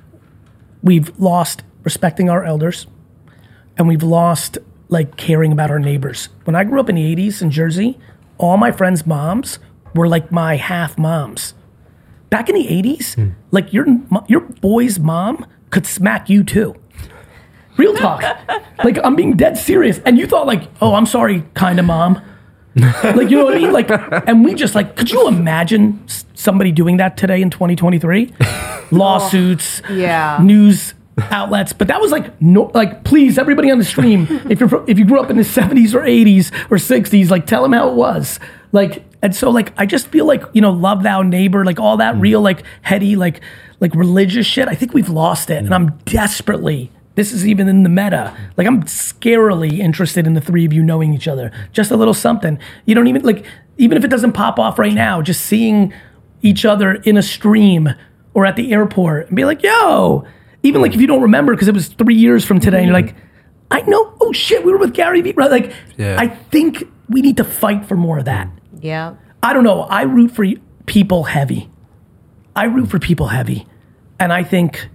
we've lost respecting our elders and we've lost like caring about our neighbors. When I grew up in the eighties in Jersey, all my friends' moms were like my half moms. Back in the eighties, mm. like your your boy's mom could smack you too. Real talk. Like, I'm being dead serious. And you thought like, oh, I'm sorry, kind of mom. Like, you know what I mean? Like, and we just like, could you imagine somebody doing that today in twenty twenty-three? Lawsuits, oh, yeah. news outlets. But that was like, no, like, please, everybody on the stream, if you're if you grew up in the seventies or eighties or sixties, like, tell them how it was. Like, and so like, I just feel like, you know, love thou neighbor, like all that mm. real, like heady, like, like religious shit. I think we've lost it. Mm. And I'm desperately, this is even in the meta, like I'm scarily interested in the three of you knowing each other. Just a little something. You don't even, like, even if it doesn't pop off right now, just seeing each other in a stream or at the airport and be like, yo, even like if you don't remember because it was three years from today, and you're like, I know, oh shit, we were with Gary Vee, right? Like, yeah. I think we need to fight for more of that. Yeah. I don't know. I root for people heavy. I root for people heavy. And I think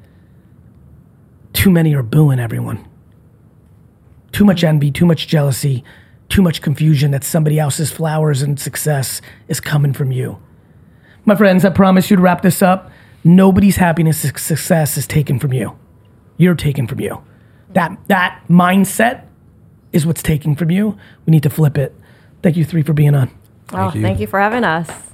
too many are booing everyone. Too much envy, too much jealousy, too much confusion that somebody else's flowers and success is coming from you. My friends, I promise you to wrap this up. Nobody's happiness and success is taken from you. You're taken from you. That that mindset is what's taken from you. We need to flip it. Thank you three for being on. Oh, thank you, thank you for having us.